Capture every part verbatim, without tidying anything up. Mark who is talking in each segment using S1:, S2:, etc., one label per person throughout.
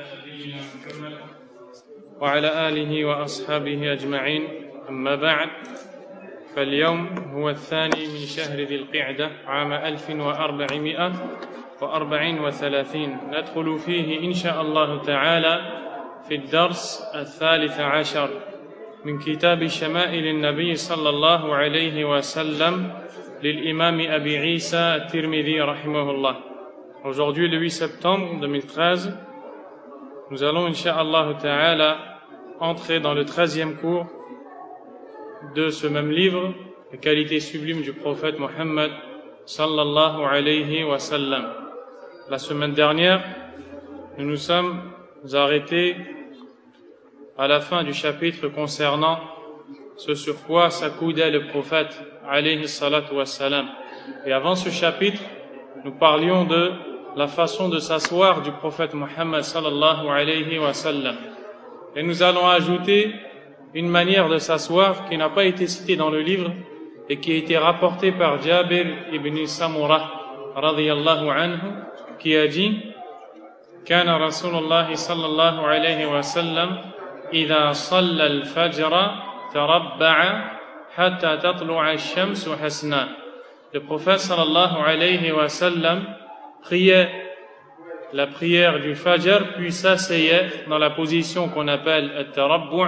S1: نبينا محمد وعلى آله وأصحابه أجمعين أما بعد فاليوم هو الثاني من شهر ذي القعدة عام ألف وأربعمائة وأربع وثلاثين ندخل فيه إن شاء الله تعالى في الدرس الثالث عشر من كتاب شمائل النبي صلى الله عليه وسلم للإمام أبي عيسى الترمذي رحمه الله. Aujourd'hui, le huit septembre deux mille treize, nous allons, incha'Allah ta'ala, entrer dans le treizième cours de ce même livre, les qualités sublimes du prophète Mohammed sallallahu alayhi wa sallam. La semaine dernière, nous nous sommes arrêtés à la fin du chapitre concernant ce sur quoi s'accoudait le prophète alayhi salatu wa salam. Et avant ce chapitre, nous parlions de la façon de s'asseoir du prophète Mohammed sallallahu alayhi wa sallam. Et nous allons ajouter une manière de s'asseoir qui n'a pas été citée dans le livre et qui a été rapportée par Jabir ibn Samurah radiyallahu anhu, qui a dit: Kana Rasulullah sallallahu alayhi wa sallam idha salla al-fajra tarabba'a hatta tatlu'a ash-shamsu hasna. Le prophète sallallahu alayhi wa sallam priait la prière du Fajr, puis s'asseyait dans la position qu'on appelle at-tarabbu',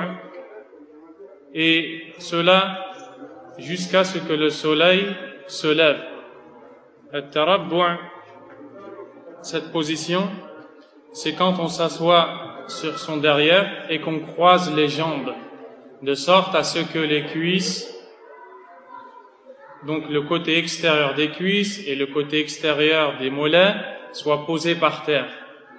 S1: et cela jusqu'à ce que le soleil se lève. At-tarabbu', cette position, c'est quand on s'assoit sur son derrière et qu'on croise les jambes, de sorte à ce que les cuisses, donc le côté extérieur des cuisses et le côté extérieur des mollets, soient posés par terre,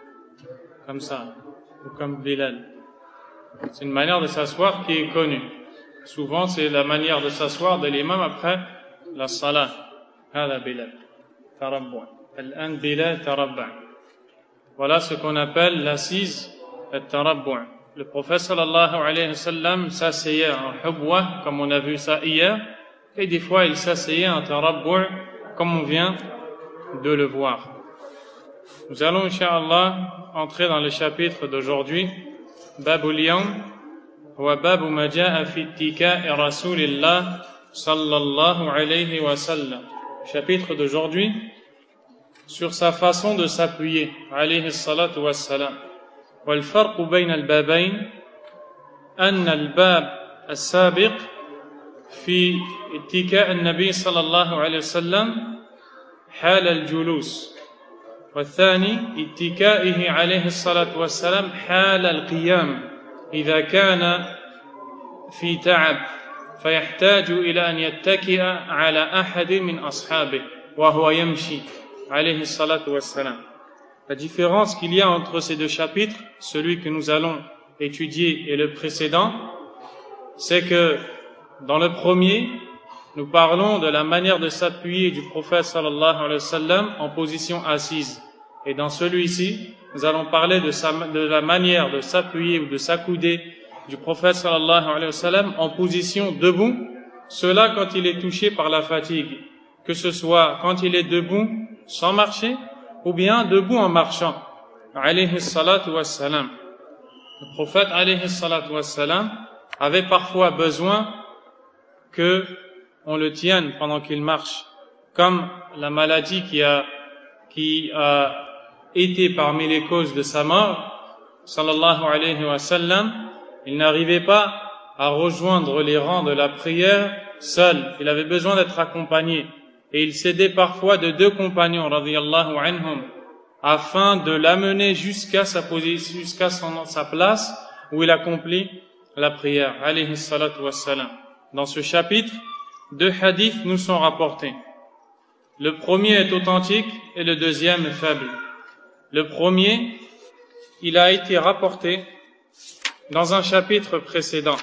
S1: comme ça, ou comme Bilal. C'est une manière de s'asseoir qui est connue. Souvent, c'est la manière de s'asseoir de l'imam après la salat. Hada Bilal, tarabbu'. Al-an Bilal tarabbu'. Voilà ce qu'on appelle l'assise at-tarabbu'. Le prophète sallallahu alayhi wa sallam s'asseyait en hubwa, comme on a vu ça hier, et des fois il s'asseyait en tarabbu', comme on vient de le voir. Nous allons, incha'Allah, entrer dans le chapitre d'aujourd'hui, Babul Yawm, wa babu ma ja'a fi ittika'i Rasulillah sallallahu alayhi wa sallam. Chapitre d'aujourd'hui, sur sa façon de s'appuyer, alayhi salatu wa salam. والفرق بين البابين أن الباب السابق في اتكاء النبي صلى الله عليه وسلم حال الجلوس، والثاني اتكائه عليه الصلاة والسلام حال القيام إذا كان في تعب فيحتاج إلى أن يتكئ على أحد من أصحابه وهو يمشي عليه الصلاة والسلام. La différence qu'il y a entre ces deux chapitres, celui que nous allons étudier et le précédent, c'est que dans le premier, nous parlons de la manière de s'appuyer du prophète sallallahu alayhi wa sallam en position assise. Et dans celui-ci, nous allons parler de, sa, de la manière de s'appuyer ou de s'accouder du prophète sallallahu alayhi wa sallam en position debout, cela quand il est touché par la fatigue, que ce soit quand il est debout sans marcher, ou bien debout en marchant, alayhi salatu wassalam. Le prophète alayhi salatu wassalam avait parfois besoin que on le tienne pendant qu'il marche, comme la maladie qui a, qui a été parmi les causes de sa mort, sallallahu alayhi wa sallam. Il n'arrivait pas à rejoindre les rangs de la prière seul, il avait besoin d'être accompagné. Et il s'aidait parfois de deux compagnons, radiyallahu anhum, afin de l'amener jusqu'à sa position, jusqu'à son, sa place où il accomplit la prière, alayhi salatu wassalam. Dans ce chapitre, deux hadiths nous sont rapportés. Le premier est authentique et le deuxième est faible. Le premier, il a été rapporté dans un chapitre précédent,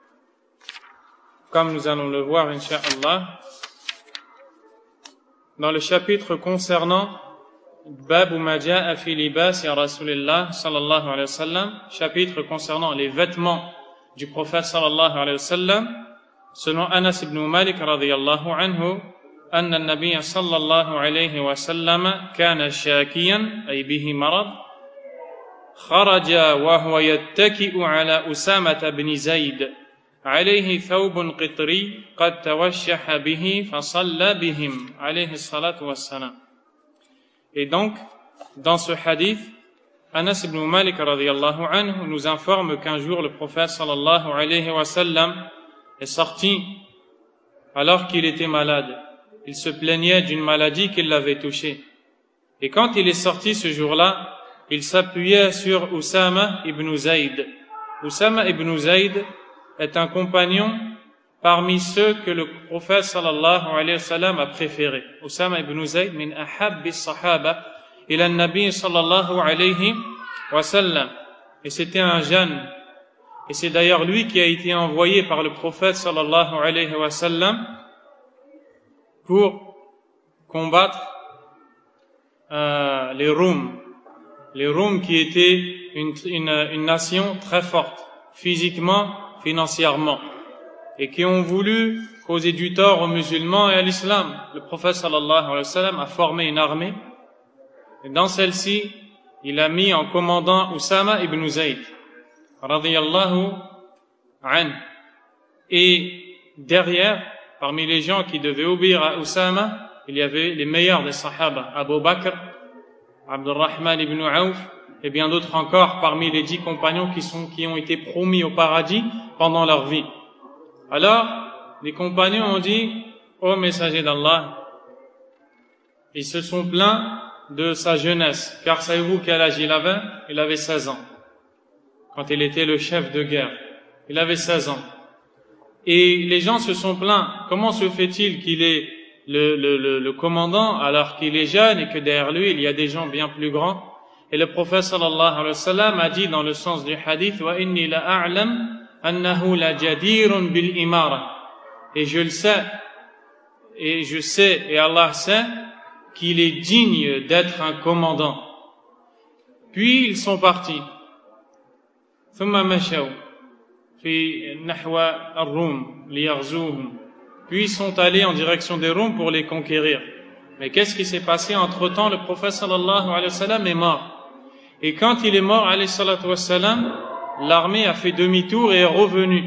S1: comme nous allons le voir, incha'Allah, dans le chapitre concernant Babu ma ja'a fi libasi Rasulillah sallallahu alayhi wa sallam, chapitre concernant les vêtements du prophète sallallahu alayhi wa sallam, selon Anas ibn Malik radiyallahu anhu, أن النبي صلى الله عليه وسلم كان شاكيا أي به مرض خرج وهو يتكئ على أسامة بن زيد عليه ثوب قطري قد توشح به فصلى بهم عليه الصلاة والسلام. Et donc, dans ce hadith, Anas ibn Malik radiyallahu anhu nous informe qu'un jour le prophète sallallahu alayhi wa sallam est sorti alors qu'il était malade. Il se plaignait d'une maladie qui l'avait touché. Et quand il est sorti ce jour-là, il s'appuyait sur Usama ibn Zayd. Usama ibn Zayd est un compagnon parmi ceux que le prophète sallallahu alayhi wa sallam a préféré. Usama ibn Zayd min ahabbi sahaba ila an-nabi sallallahu alayhi wa sallam. Et c'était un jeune. Et c'est d'ailleurs lui qui a été envoyé par le prophète sallallahu alayhi wa sallam pour combattre euh, les Roums. Les Roums qui étaient une, une, une nation très forte, physiquement, financièrement, et qui ont voulu causer du tort aux musulmans et à l'islam. Le prophète sallallahu alayhi wa sallam a formé une armée, et dans celle-ci, il a mis en commandant Usama ibn Zayd, radiyallahu anhu. Et derrière, parmi les gens qui devaient obéir à Usama, il y avait les meilleurs des sahaba, Abu Bakr, Abdurrahman ibn Auf, et bien d'autres encore parmi les dix compagnons qui, sont, qui ont été promis au paradis pendant leur vie. Alors, les compagnons ont dit, ô messager d'Allah, ils se sont plaints de sa jeunesse, car savez-vous quel âge il avait? Il avait seize ans, quand il était le chef de guerre. Il avait seize ans. Et les gens se sont plaints, comment se fait-il qu'il est le, le, le, le commandant alors qu'il est jeune et que derrière lui il y a des gens bien plus grands? Et le prophète sallallahu alayhi wa sallam a dit dans le sens du hadith, wa inni la a'lam annahu la jadirun bil imara. Et je le sais, et je sais, et Allah sait qu'il est digne d'être un commandant. Puis ils sont partis. ثم مشوا في نحو الروم ليغزوهم. Puis ils sont allés en direction des Roms pour les conquérir. Mais qu'est-ce qui s'est passé? Entre-temps, le prophète sallallahu alayhi wa sallam est mort. Et quand il est mort, alayhi salatu wa sallam, l'armée a fait demi-tour et est revenue.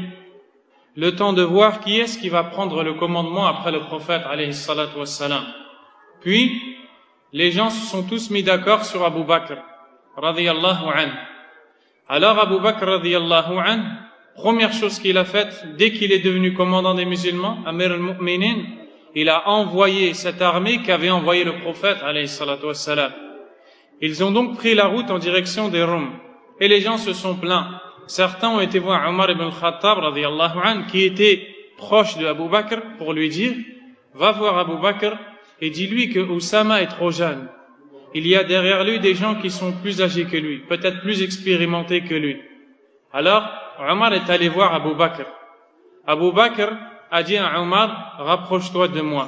S1: Le temps de voir qui est-ce qui va prendre le commandement après le prophète, alayhi salatu wa sallam. Puis, les gens se sont tous mis d'accord sur Abu Bakr, radiyallahu anhu. Alors Abu Bakr, radiyallahu anhu, première chose qu'il a faite, dès qu'il est devenu commandant des musulmans, Amir al-Mu'minin, il a envoyé cette armée qu'avait envoyé le prophète, alayhi salatu wassalam. Ils ont donc pris la route en direction des Roms. Et les gens se sont plaints. Certains ont été voir Omar ibn al-Khattab, radiyallahu anhu, qui était proche de Abu Bakr, pour lui dire, va voir Abu Bakr et dis-lui que Oussama est trop jeune. Il y a derrière lui des gens qui sont plus âgés que lui, peut-être plus expérimentés que lui. Alors, Omar est allé voir Abu Bakr. Abu Bakr a dit à Omar, rapproche-toi de moi.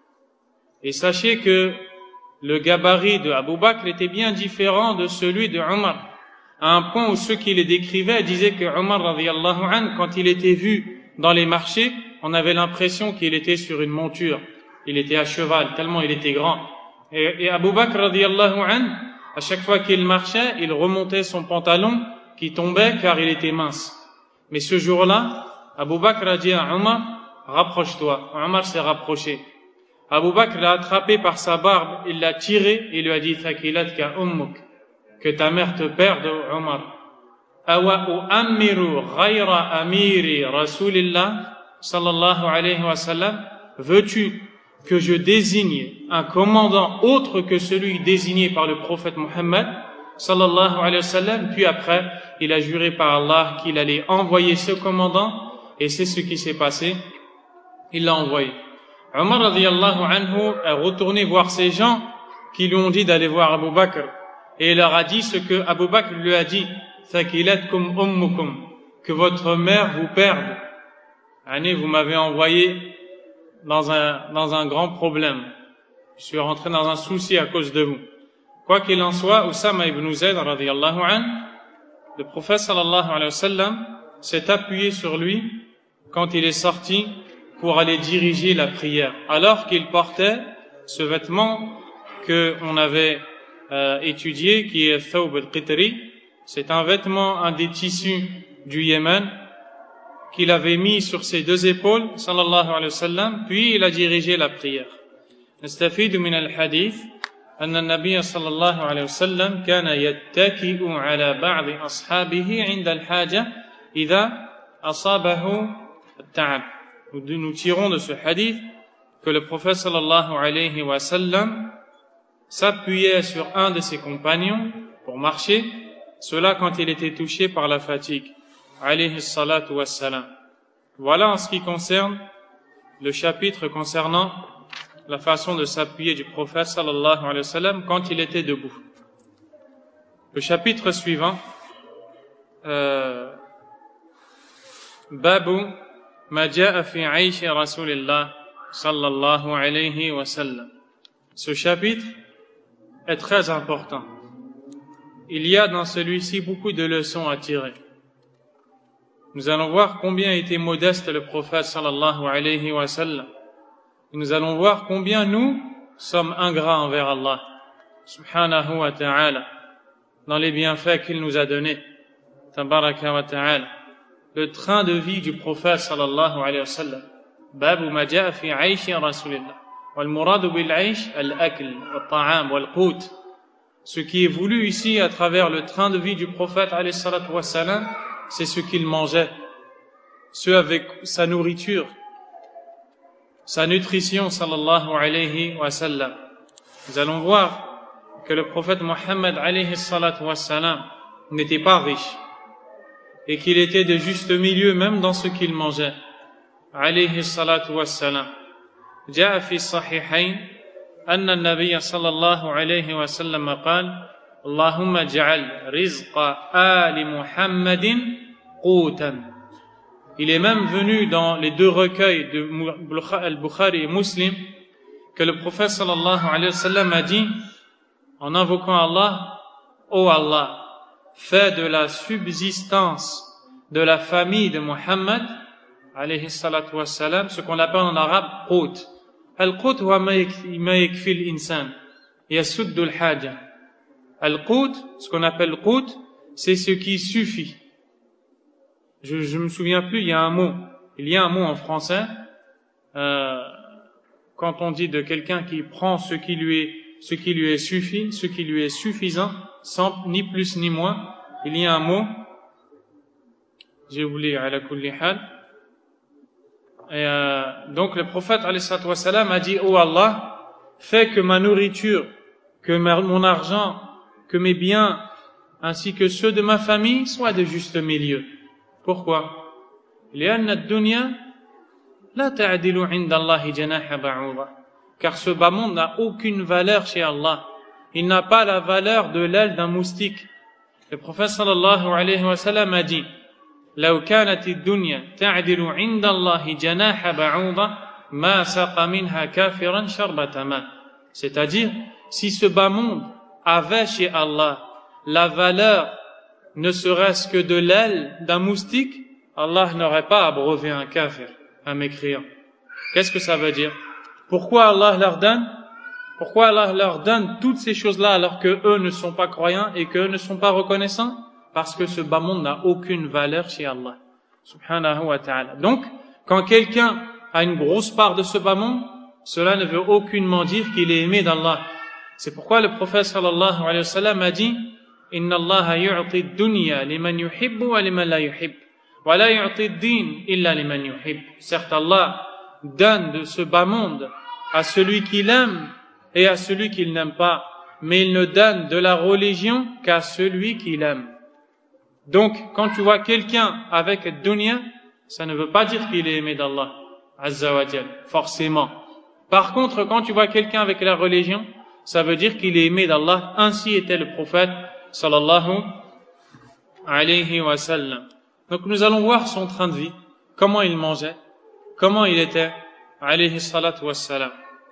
S1: Et sachez que le gabarit de Abu Bakr était bien différent de celui de Omar, à un point où ceux qui les décrivaient disaient que Omar, radiyallahu anhu, quand il était vu dans les marchés, on avait l'impression qu'il était sur une monture. Il était à cheval, tellement il était grand. Et, et Abu Bakr, radiyallahu anhu, à chaque fois qu'il marchait, il remontait son pantalon qui tombait car il était mince. Mais ce jour-là, Abu Bakr a dit à Omar, rapproche-toi. Omar s'est rapproché. Abu Bakr l'a attrapé par sa barbe, il l'a tiré et lui a dit, thakilatka ummuk, que ta mère te perde, Omar. Awa u'ammiru ghayra amiri rasulillah, sallallahu alayhi wa sallam, veux-tu que je désigne un commandant autre que celui désigné par le prophète Mohammed, sallallahu alayhi wa sallam? Puis après, il a juré par Allah qu'il allait envoyer ce commandant, et c'est ce qui s'est passé. Il l'a envoyé. Omar, radiyallahu anhu, est retourné voir ces gens qui lui ont dit d'aller voir Abu Bakr, et il leur a dit ce que Abu Bakr lui a dit, thakilatkum ummukum, que votre mère vous perde. Année, vous m'avez envoyé dans un, dans un grand problème. Je suis rentré dans un souci à cause de vous. Quoi qu'il en soit, Oussama ibn Zayd, radiyallahu anhu, le prophète sallallahu alayhi wa sallam s'est appuyé sur lui quand il est sorti pour aller diriger la prière, alors qu'il portait ce vêtement que on avait euh, étudié, qui est thawb al-qitri, C'est un vêtement, un des tissus du Yémen qu'il avait mis sur ses deux épaules, sallallahu alayhi wa sallam, puis il a dirigé la prière. نستفيد من الحديث أن النبي صلى الله عليه وسلم كان يتكئ على بعض أصحابه عند الحاجة إذا أصابه التعب. Nous tirons de ce hadith que le prophète sallallahu alayhi wa sallam s'appuyait sur un de ses compagnons pour marcher, cela quand il était touché par la fatigue. Alayhi salatu wassalam. Voilà en ce qui concerne le chapitre concernant la façon de s'appuyer du prophète sallallahu alayhi wa sallam quand il était debout. Le chapitre suivant, euh, Babu ma ja'a fi 'ayshi rasulillah sallallahu alayhi wa sallam. Ce chapitre est très important. Il y a dans celui-ci beaucoup de leçons à tirer. Nous allons voir combien était modeste le prophète sallallahu alayhi wa sallam. Nous allons voir combien nous sommes ingrats envers Allah subhanahu wa ta'ala dans les bienfaits qu'il nous a donnés. Tabaraka wa ta'ala. Le train de vie du prophète sallallahu alayhi wa sallam. Babu ma ja'a fi 'ayshi rasulillah. Wal muradu bil 'aysh al-akl wal ta'am wal qut. Ce qui est voulu ici à travers le train de vie du prophète alayhi salatu wa salam, c'est ce qu'il mangeait, ce avec sa nourriture, sa nutrition sallallahu alayhi wa sallam. Nous allons voir que le prophète Mohammed alayhi salatu wa salam n'était pas riche et qu'il était de juste milieu même dans ce qu'il mangeait. Alayhi salatu wa salam. جاء في الصحيحين أن النبي صلى الله عليه وسلم قال اللهم اجعل رزق آل محمد قوتا. Il est même venu dans les deux recueils de Al-Bukhari et Muslim que le prophète sallallahu alayhi wa sallam a dit en invoquant Allah: Ô Allah, fais de la subsistance de la famille de Muhammad alayhi salatu wa salam ce qu'on appelle en arabe qut. Al-qut huwa ma yakfi al-insan yasuddu al-haja. Al-qut, ce qu'on appelle qut, c'est ce qui suffit. Je, je me souviens plus, il y a un mot, il y a un mot en français, euh, quand on dit de quelqu'un qui prend ce qui lui est, ce qui lui est suffi, ce qui lui est suffisant, sans ni plus ni moins, il y a un mot, j'ai oublié, ala kulli hal. Et euh, donc le prophète alayhi salatu wa salam a dit: oh Allah, fais que ma nourriture, que ma, mon argent, que mes biens, ainsi que ceux de ma famille soient de juste milieu. Pourquoi? لأن الدنيا لا تعدل عند الله جناح بعوضة. Car ce bas monde n'a aucune valeur chez Allah. Il n'a pas la valeur de l'aile d'un moustique. Le prophète sallallahu alayhi wa sallam a dit: لو كانت الدنيا تعدل عند الله جناح بعوضة ما سقى منها كافرا شربة ماء. C'est-à-dire, si ce bas monde avait chez Allah la valeur ne serait-ce que de l'aile d'un moustique, Allah n'aurait pas abreuvé un kafir, un mécréant. Qu'est-ce que ça veut dire? Pourquoi Allah leur donne? Pourquoi Allah leur donne toutes ces choses-là alors que eux ne sont pas croyants et qu'eux ne sont pas reconnaissants? Parce que ce bas monde n'a aucune valeur chez Allah, subhanahu wa ta'ala. Donc, quand quelqu'un a une grosse part de ce bas monde, cela ne veut aucunement dire qu'il est aimé d'Allah. C'est pourquoi le prophète sallallahu alayhi wa sallam a dit: Inna Allah yu'ti ad-dunya liman yuhibbu wa liman la yuhib, wa la yu'ti ad-din illa liman yuhib. Certes, Allah donne de ce bas monde à celui qu'il aime et à celui qu'il n'aime pas, mais il ne donne de la religion qu'à celui qu'il aime. Donc, quand tu vois quelqu'un avec dunya, ça ne veut pas dire qu'il est aimé d'Allah azza wa jal, forcément. Par contre, quand tu vois quelqu'un avec la religion, ça veut dire qu'il est aimé d'Allah. Ainsi était le prophète sallallahu alayhi wa sallam. Donc nous allons voir son train de vie, comment il mangeait, comment il était alayhi salatu wa salam.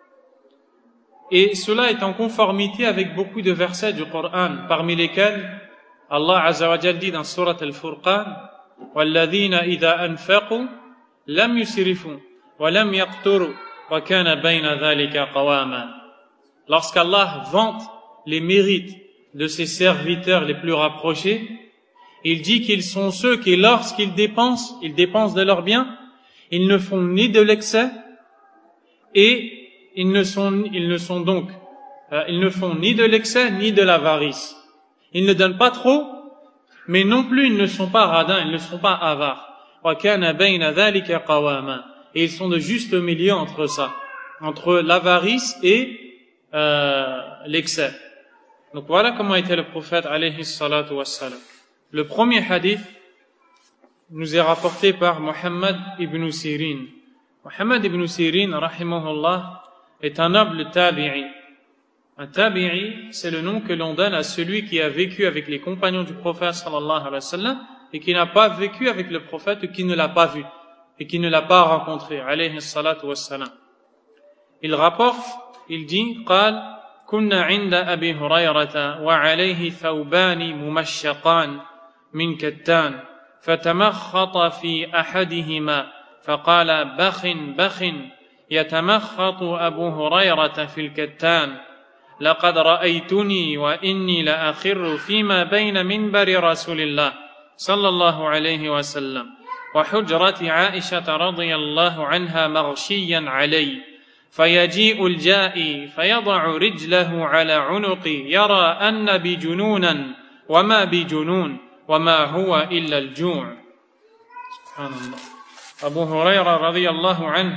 S1: Et cela est en conformité avec beaucoup de versets du Coran, parmi lesquels Allah azza wa jal dit dans surat al-Furqan: وَالَّذِينَ إِذَا أَنْفَقُوا لَمْ يُسْرِفُوا وَلَمْ يَقْتُرُوا وَكَانَ بَيْنَ ذَلِكَ قَوَامًا. Lorsqu'Allah vante les mérites de ses serviteurs les plus rapprochés. Il dit qu'ils sont ceux qui, lorsqu'ils dépensent, ils dépensent de leurs biens, ils ne font ni de l'excès et ils ne sont, ils ne sont donc, euh, ils ne font ni de l'excès ni de l'avarice. Ils ne donnent pas trop, mais non plus ils ne sont pas radins, ils ne sont pas avares. وَكَانَ بَيْنَ ذَلِكَ قَوَامًا. Et ils sont de juste milieu entre ça, entre l'avarice et euh, l'excès. Donc voilà comment était le prophète alayhi salatu wassalam. Le premier hadith nous est rapporté par Muhammad ibn Sirin. Muhammad ibn Sirin, rahimahullah, est un noble tabi'i. Un tabi'i, c'est le nom que l'on donne à celui qui a vécu avec les compagnons du prophète sallallahu alayhi wa sallam et qui n'a pas vécu avec le prophète ou qui ne l'a pas vu et qui ne l'a pas rencontré, alayhi salatu wassalam. Il rapporte, il dit, قال كنا عند أبي هريرة وعليه ثوبان ممشقان من كتان فتمخط في أحدهما فقال بخ بخ يتمخط أبو هريرة في الكتان لقد رأيتني وإني لأخر فيما بين منبر رسول الله صلى الله عليه وسلم وحجرة عائشة رضي الله عنها مغشيا علي فيجيء الجائي فيضع رجله على عنقي يرى أن بجنونا وما بجنون وما هو إلا الجوع. سبحان الله. Abu Huraira radiyallahu anhu,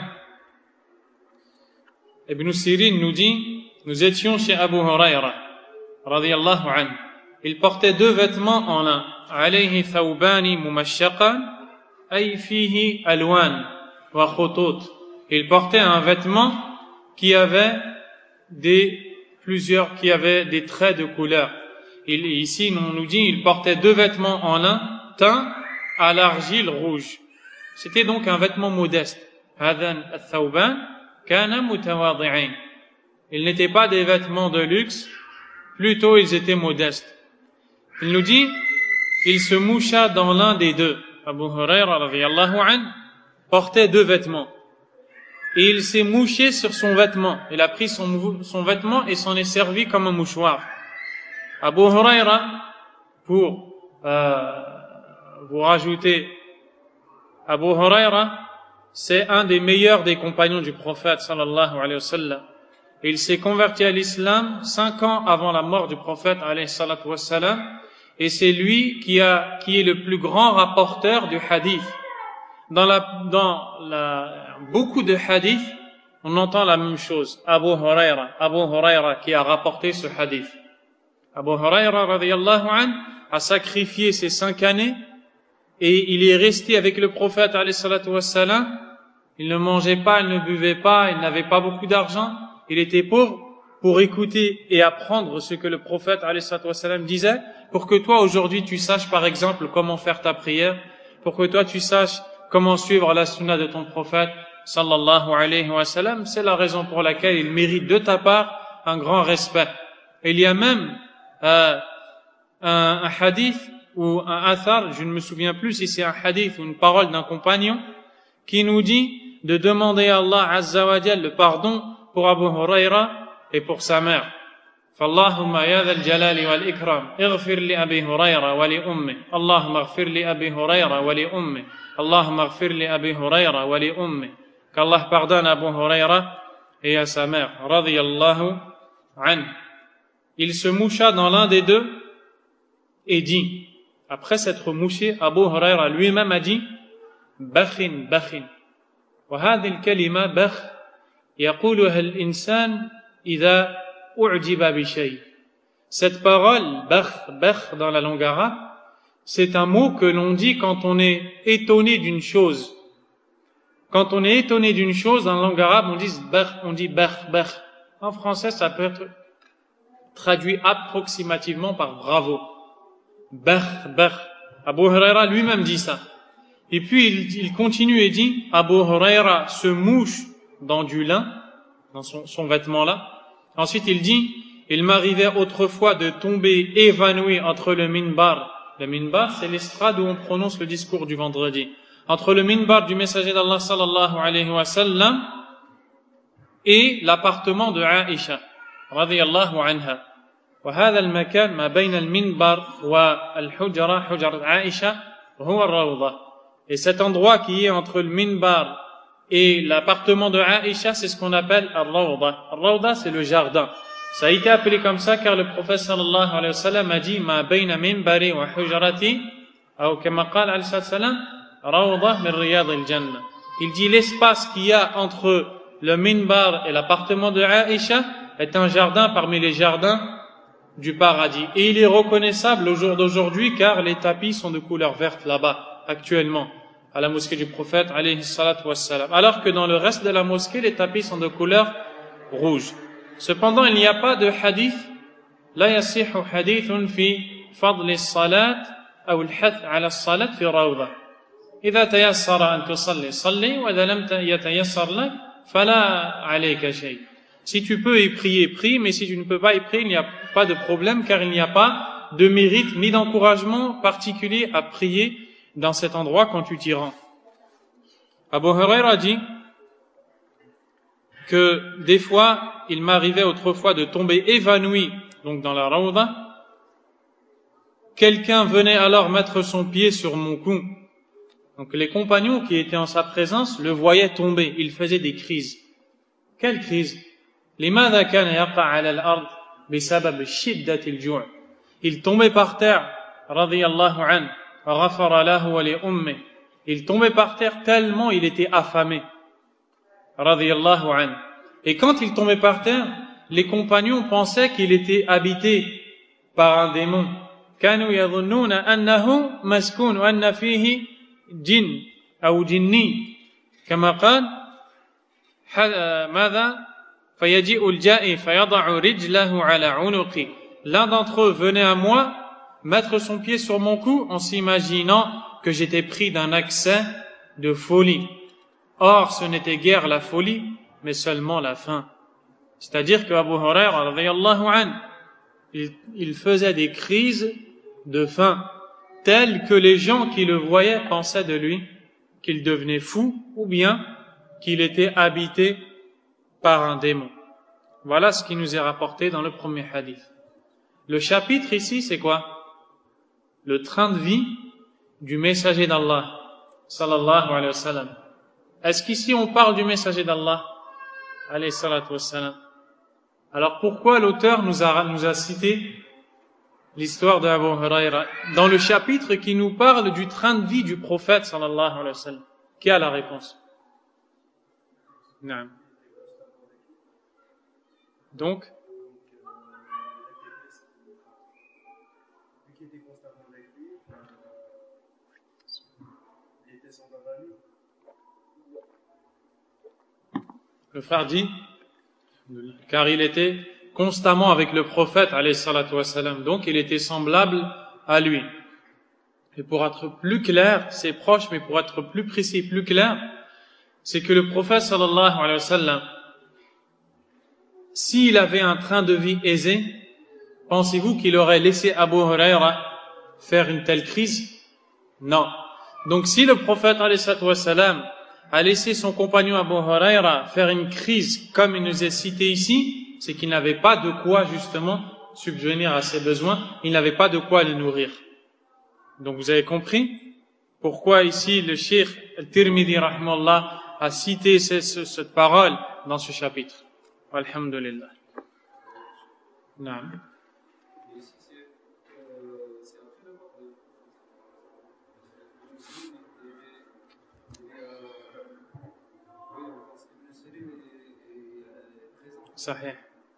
S1: Ibn Sirin nous dit, nous étions chez Abu Huraira radiyallahu anhu. Il portait deux vêtements en un. Alayhi thawbani mumashshaqan ay fihi alwan wa khutut. Il portait un vêtement qui avait des plusieurs, qui avait des traits de couleur. Il, ici, on nous dit, il portait deux vêtements en un, teint à l'argile rouge. C'était donc un vêtement modeste. Hadan al-thawban kana mutawadi'in. Ils n'étaient pas des vêtements de luxe, plutôt ils étaient modestes. Il nous dit, il se moucha dans l'un des deux. Abu Huraira radiyallahu anhu portait deux vêtements. Et il s'est mouché sur son vêtement. Il a pris son, son vêtement et s'en est servi comme un mouchoir. Abu Huraira, pour euh, vous rajouter, Abu Huraira, c'est un des meilleurs des compagnons du prophète sallallahu alayhi wa sallam. Il s'est converti à l'islam cinq ans avant la mort du prophète alayhi salatu wa sallam, et c'est lui qui a, qui est le plus grand rapporteur du hadith. Dans la, dans la, beaucoup de hadiths, on entend la même chose. Abu Huraira, Abu Huraira qui a rapporté ce hadith. Abu Huraira radiyallahu anhu a sacrifié ses cinq années et il est resté avec le prophète alayhi salatu wassalam. Il ne mangeait pas, il ne buvait pas, il n'avait pas beaucoup d'argent. Il était pauvre pour écouter et apprendre ce que le prophète alayhi salatu wassalam disait, pour que toi aujourd'hui tu saches par exemple comment faire ta prière, pour que toi tu saches comment suivre la sunna de ton prophète sallallahu alayhi wa sallam. C'est la raison pour laquelle il mérite de ta part un grand respect. Et il y a même euh, un, un hadith ou un athar, je ne me souviens plus si c'est un hadith ou une parole d'un compagnon, qui nous dit de demander à Allah azza wa jalla le pardon pour Abu Huraira et pour sa mère. فاللهم يا ذا الجلال والإكرام اغفر لأبي هريرة ولأمه اللهم اغفر لأبي هريرة ولأمه اللهم اغفر لأبي هريرة ولأمه. Qu'Allah pardonne Abu Huraira et à sa mère radiyallahu anhu. Il se moucha dans l'un des deux et dit, après s'être mouché, Abu Huraira lui-même a dit bakhin bakhin. وهذه الكلمة بخ يقولها الإنسان إذا أعجب بشيء. Cette parole bakh bakh dans la langue arabe, c'est un mot que l'on dit quand on est étonné d'une chose. Quand on est étonné d'une chose, dans la langue arabe, on dit bakh, on dit bakh bakh. En français, ça peut être traduit approximativement par bravo. Bakh bakh. Abu Huraira lui-même dit ça. Et puis il, il continue et dit, Abu Huraira se mouche dans du lin, dans son, son vêtement là. Ensuite il dit, il m'arrivait autrefois de tomber évanoui entre le minbar. Le minbar, c'est l'estrade où on prononce le discours du vendredi. Entre le minbar du messager d'Allah sallallahu alayhi wa sallam et l'appartement de Aïcha radiyallahu anha. وهذا المكان ما بين المنبر والحجرة حجرة عائشة هو الروضة. Et cet endroit qui est entre le minbar et l'appartement de Aïcha, c'est ce qu'on appelle al-rawda. Al-rawda, c'est le jardin. Ça a été appelé comme ça car le prophète sallallahu alayhi wa sallam a dit ma bayna minbari wa hujrati ou kama qala alayhi salam rawda min riyad al-jannah. Il dit l'espace qu'il y a entre le minbar et l'appartement de Aïcha est un jardin parmi les jardins du paradis. Et il est reconnaissable au jour d'aujourd'hui car les tapis sont de couleur verte là-bas actuellement à la mosquée du prophète alayhi salatu wassalam, alors que dans le reste de la mosquée les tapis sont de couleur rouge. Cependant il n'y a pas de hadith la yasihu hadithun fi fadl as-salat ou al-hath ala as-salat fi rawda. إذا تيسر أن تصلي صلي وإذا لم يتيسر لك فلا عليك شيء. Si tu peux y prier, prie, mais si tu ne peux pas y prier, il n'y a pas de problème car il n'y a pas de mérite ni d'encouragement particulier à prier dans cet endroit quand tu t'y rends. Abu Huraira dit que des fois, il m'arrivait autrefois de tomber évanoui, donc dans la rawda. Quelqu'un venait alors mettre son pied sur mon cou. Donc les compagnons qui étaient en sa présence le voyaient tomber. Il faisait des crises. Quelle crise? لماذا كان يقع على الأرض بسبب شدة الجوع. Il tombait par terre, radiyallahu anhu. Il tombait par terre tellement il était affamé. Radiyallahu anhu. Et quand il tombait par terre, les compagnons pensaient qu'il était habité par un démon. كانوا يظنون أنه مسكون وأن فيه جن أو جني كما قال ماذا فيجيء الجائي فيضع رجله على عنقي. L'un d'entre eux venait à moi mettre son pied sur mon cou en s'imaginant que j'étais pris d'un accès de folie. Or, ce n'était guère la folie, mais seulement la faim. C'est-à-dire que Abu Huraira, radiyallahu anhu, il, il faisait des crises de faim, telles que les gens qui le voyaient pensaient de lui qu'il devenait fou ou bien qu'il était habité par un démon. Voilà ce qui nous est rapporté dans le premier hadith. Le chapitre ici, c'est quoi? Le train de vie du messager d'Allah, sallallahu alayhi wa sallam. Est-ce qu'ici on parle du messager d'Allah, alayhi salatu wa sallam? Alors pourquoi l'auteur nous a, nous a cité l'histoire de Abu Huraira dans le chapitre qui nous parle du train de vie du prophète, sallallahu alayhi wa sallam? Qui a la réponse? Non. Donc, le frère dit, car il était constamment avec le prophète, alayhi salatu wassalam, donc il était semblable à lui. Et pour être plus clair, c'est proche, mais pour être plus précis, plus clair, c'est que le prophète, sallallahu alayhi wa sallam, s'il avait un train de vie aisé, pensez-vous qu'il aurait laissé Abu Huraira faire une telle crise? Non. Donc si le prophète, alayhi salatu wassalam, a laissé son compagnon Abu Huraira faire une crise comme il nous est cité ici, c'est qu'il n'avait pas de quoi justement subvenir à ses besoins, il n'avait pas de quoi les nourrir. Donc vous avez compris pourquoi ici le cheikh Tirmidhi rahimahullah a cité cette, cette parole dans ce chapitre. Alhamdulillah. Naam. Sahih.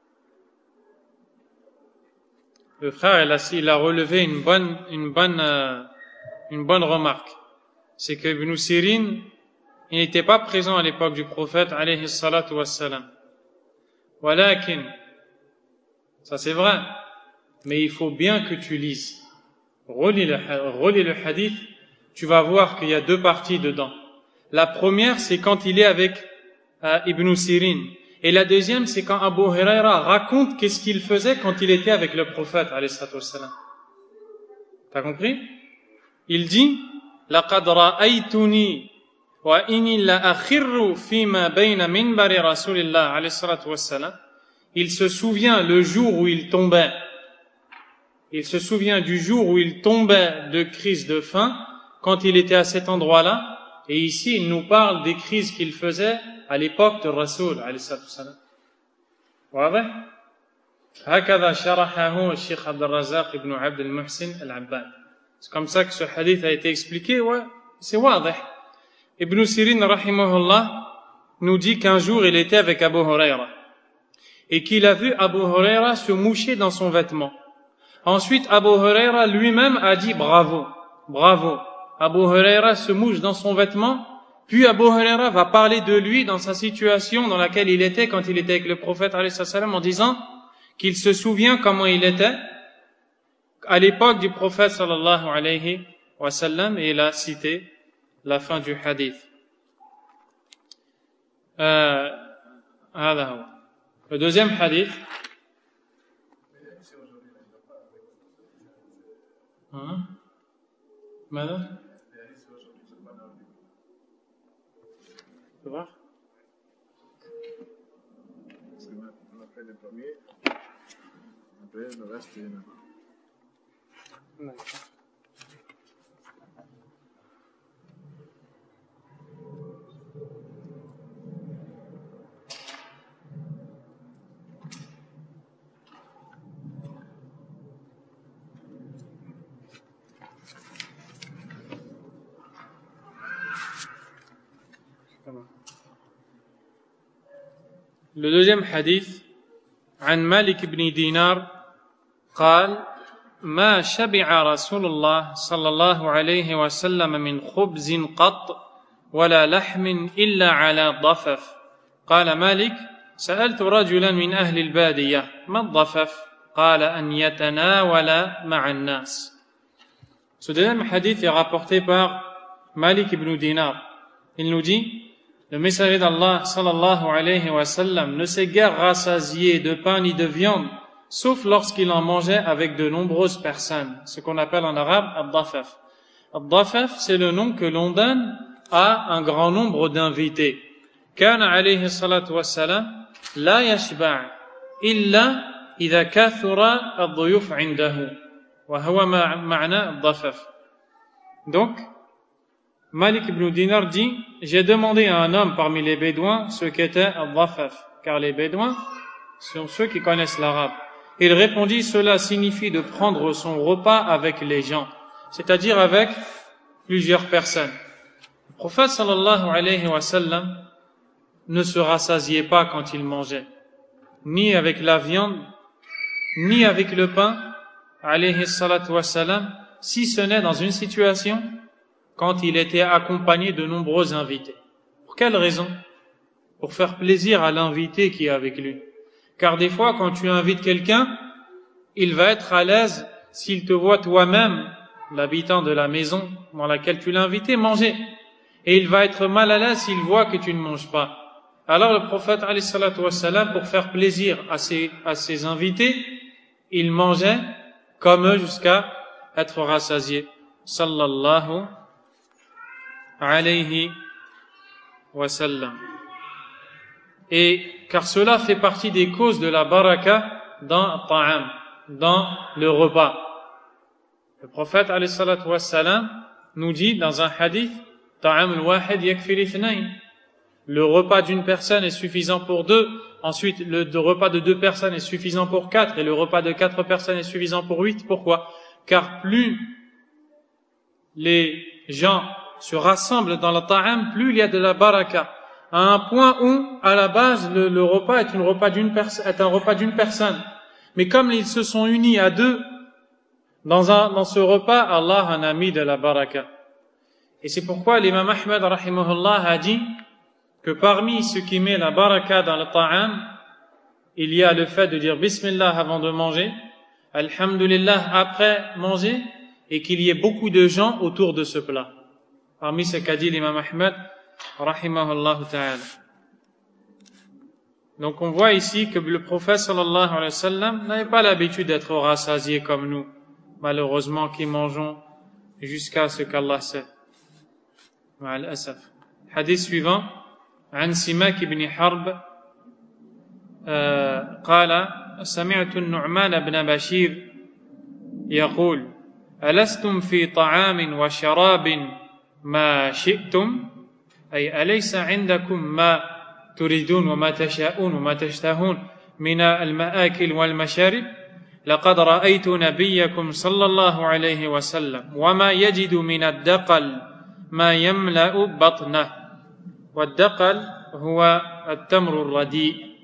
S1: Le frère, il a, il a relevé une bonne, une bonne, euh, une bonne remarque. C'est que Ibn Sirin, il n'était pas présent à l'époque du prophète, alayhi salatu wassalam. Walakin, ça c'est vrai, mais il faut bien que tu lises. Relis le, relis le hadith, tu vas voir qu'il y a deux parties dedans. La première, c'est quand il est avec euh, Ibn Sirin. Et la deuxième, c'est quand Abu Huraira raconte qu'est-ce qu'il faisait quand il était avec le prophète, alayhi salatu wassalam. T'as compris? Il dit, لَقَدْ رَأَيْتُنِي وَإِنِي لَأَخِرُّ فِيمَا بَيْنَ مِنْبَرِ رَسُولِ اللَّهِ alayhi salatu wassalam. Il se souvient le jour où il tombait Il se souvient du jour où il tombait de crise de faim quand il était à cet endroit-là. Et ici, il nous parle des crises qu'il faisait à l'époque de Rasoul, alayhi salam. واضح؟ هكذا شرحه الشيخ عبد الرزاق ibn Abd al-Muhsin al-Abbad. C'est comme ça que ce hadith a été expliqué. Ouais, c'est واضح. Ibn Sirin, rahimahullah, nous dit qu'un jour, il était avec Abu Huraira et qu'il a vu Abu Huraira se moucher dans son vêtement. Ensuite, Abu Huraira lui-même a dit bravo, bravo. Abu Huraira se mouche dans son vêtement, puis Abu Huraira va parler de lui dans sa situation dans laquelle il était quand il était avec le prophète alayhi salam en disant qu'il se souvient comment il était à l'époque du prophète sallallahu alayhi wa sallam, et il a cité la fin du hadith. Euh, le deuxième hadith. Hein? Madame? Tu vois?
S2: On a fait le premier, après le reste est maintenant.
S1: D'accord. Le deuxième hadith, عن مالك بن دينار قال ما شبع رسول الله صلى الله عليه وسلم من خبز قط ولا لحم إلا على ضفف. قال مالك سألت رجلا من أهل البادية ما الضفف؟ قال أن يتناول مع الناس. Ce deuxième hadith est rapporté par Malik ibn Dinar. Il nous dit: le messager d'Allah sallallahu alayhi wa sallam ne s'est guère rassasié de pain ni de viande, sauf lorsqu'il en mangeait avec de nombreuses personnes, ce qu'on appelle en arabe ad-dafaf. Ad-dafaf, c'est le nom que l'on donne à un grand nombre d'invités. Kana alayhi salatu wa salam la yashba' illa idha kathura ad-duyuf 'indahu wa huwa ma'na ad-dafaf. Donc Malik ibn Dinar dit, j'ai demandé à un homme parmi les Bédouins ce qu'était al-Dhafaf, car les Bédouins sont ceux qui connaissent l'arabe. Il répondit, cela signifie de prendre son repas avec les gens, c'est-à-dire avec plusieurs personnes. Le prophète sallallahu alayhi wa sallam ne se rassasiait pas quand il mangeait, ni avec la viande, ni avec le pain, alayhi salatu wa salam, si ce n'est dans une situation quand il était accompagné de nombreux invités. Pour quelle raison? Pour faire plaisir à l'invité qui est avec lui. Car des fois, quand tu invites quelqu'un, il va être à l'aise s'il te voit toi-même, l'habitant de la maison dans laquelle tu l'as invité, manger. Et il va être mal à l'aise s'il voit que tu ne manges pas. Alors le prophète, alayhi salatu wassalam, pour faire plaisir à ses, à ses invités, il mangeait comme eux jusqu'à être rassasié. Sallallahu alayhi wa sallam. Et car cela fait partie des causes de la baraka dans ta'am, dans le repas. Le prophète alayhi salatu wa sallam nous dit dans un hadith, ta'am al-wahid yakfi l'ithnayn. Le repas d'une personne est suffisant pour deux, ensuite le repas de deux personnes est suffisant pour quatre, et le repas de quatre personnes est suffisant pour huit. Pourquoi? Car plus les gens se rassemblent dans le ta'am, plus il y a de la baraka, à un point où, à la base, le, le repas est, une repas d'une pers- est un repas d'une personne. Mais comme ils se sont unis à deux, dans, un, dans ce repas, Allah en a mis de la baraka. Et c'est pourquoi l'imam Ahmed, rahimahullah, a dit que parmi ce qui met la baraka dans le ta'am, il y a le fait de dire Bismillah avant de manger, Alhamdulillah après manger, et qu'il y ait beaucoup de gens autour de ce plat. Parmi ce qu'a dit l'imam Ahmed, rahimahullah ta'ala. Donc on voit ici que le prophète sallallahu alayhi wa sallam n'avait pas l'habitude d'être rassasié comme nous, malheureusement, qui mangeons jusqu'à ce qu'Allah sait. Ma'al asaf. Hadith suivant, عن سماك بن حرب قال سمعت النعمان بن بشير يقول ألستم في طعام وشراب ما شئتم أي أليس عندكم ما تريدون وما تشاءون وما تشتهون من المآكل والمشارب لقد رأيت نبيكم صلى الله عليه وسلم وما يجد من الدقل ما يملأ بطنه والدقل هو التمر الرديء.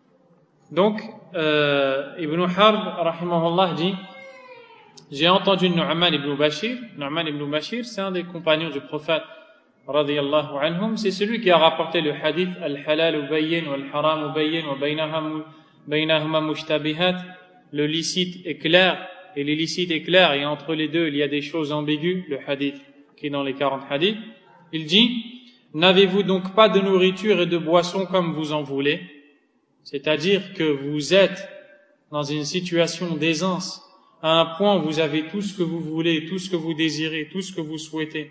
S1: Donc euh, Ibn Harb rahimahullah dit, j'ai entendu Nu'man ibn Bashir. Nu'man ibn Bashir, c'est un des compagnons du prophète radiyallahu anhum, c'est celui qui a rapporté le hadith al-halal bayyin wal-haram bayyin wa baynahuma mushtabihat. Le licite est clair et l'illicite est clair, et entre les deux il y a des choses ambiguës, le hadith qui est dans les quarante hadiths. Il dit, n'avez-vous donc pas de nourriture et de boissons comme vous en voulez? C'est-à-dire que vous êtes dans une situation d'aisance, à un point où vous avez tout ce que vous voulez, tout ce que vous désirez, tout ce que vous souhaitez.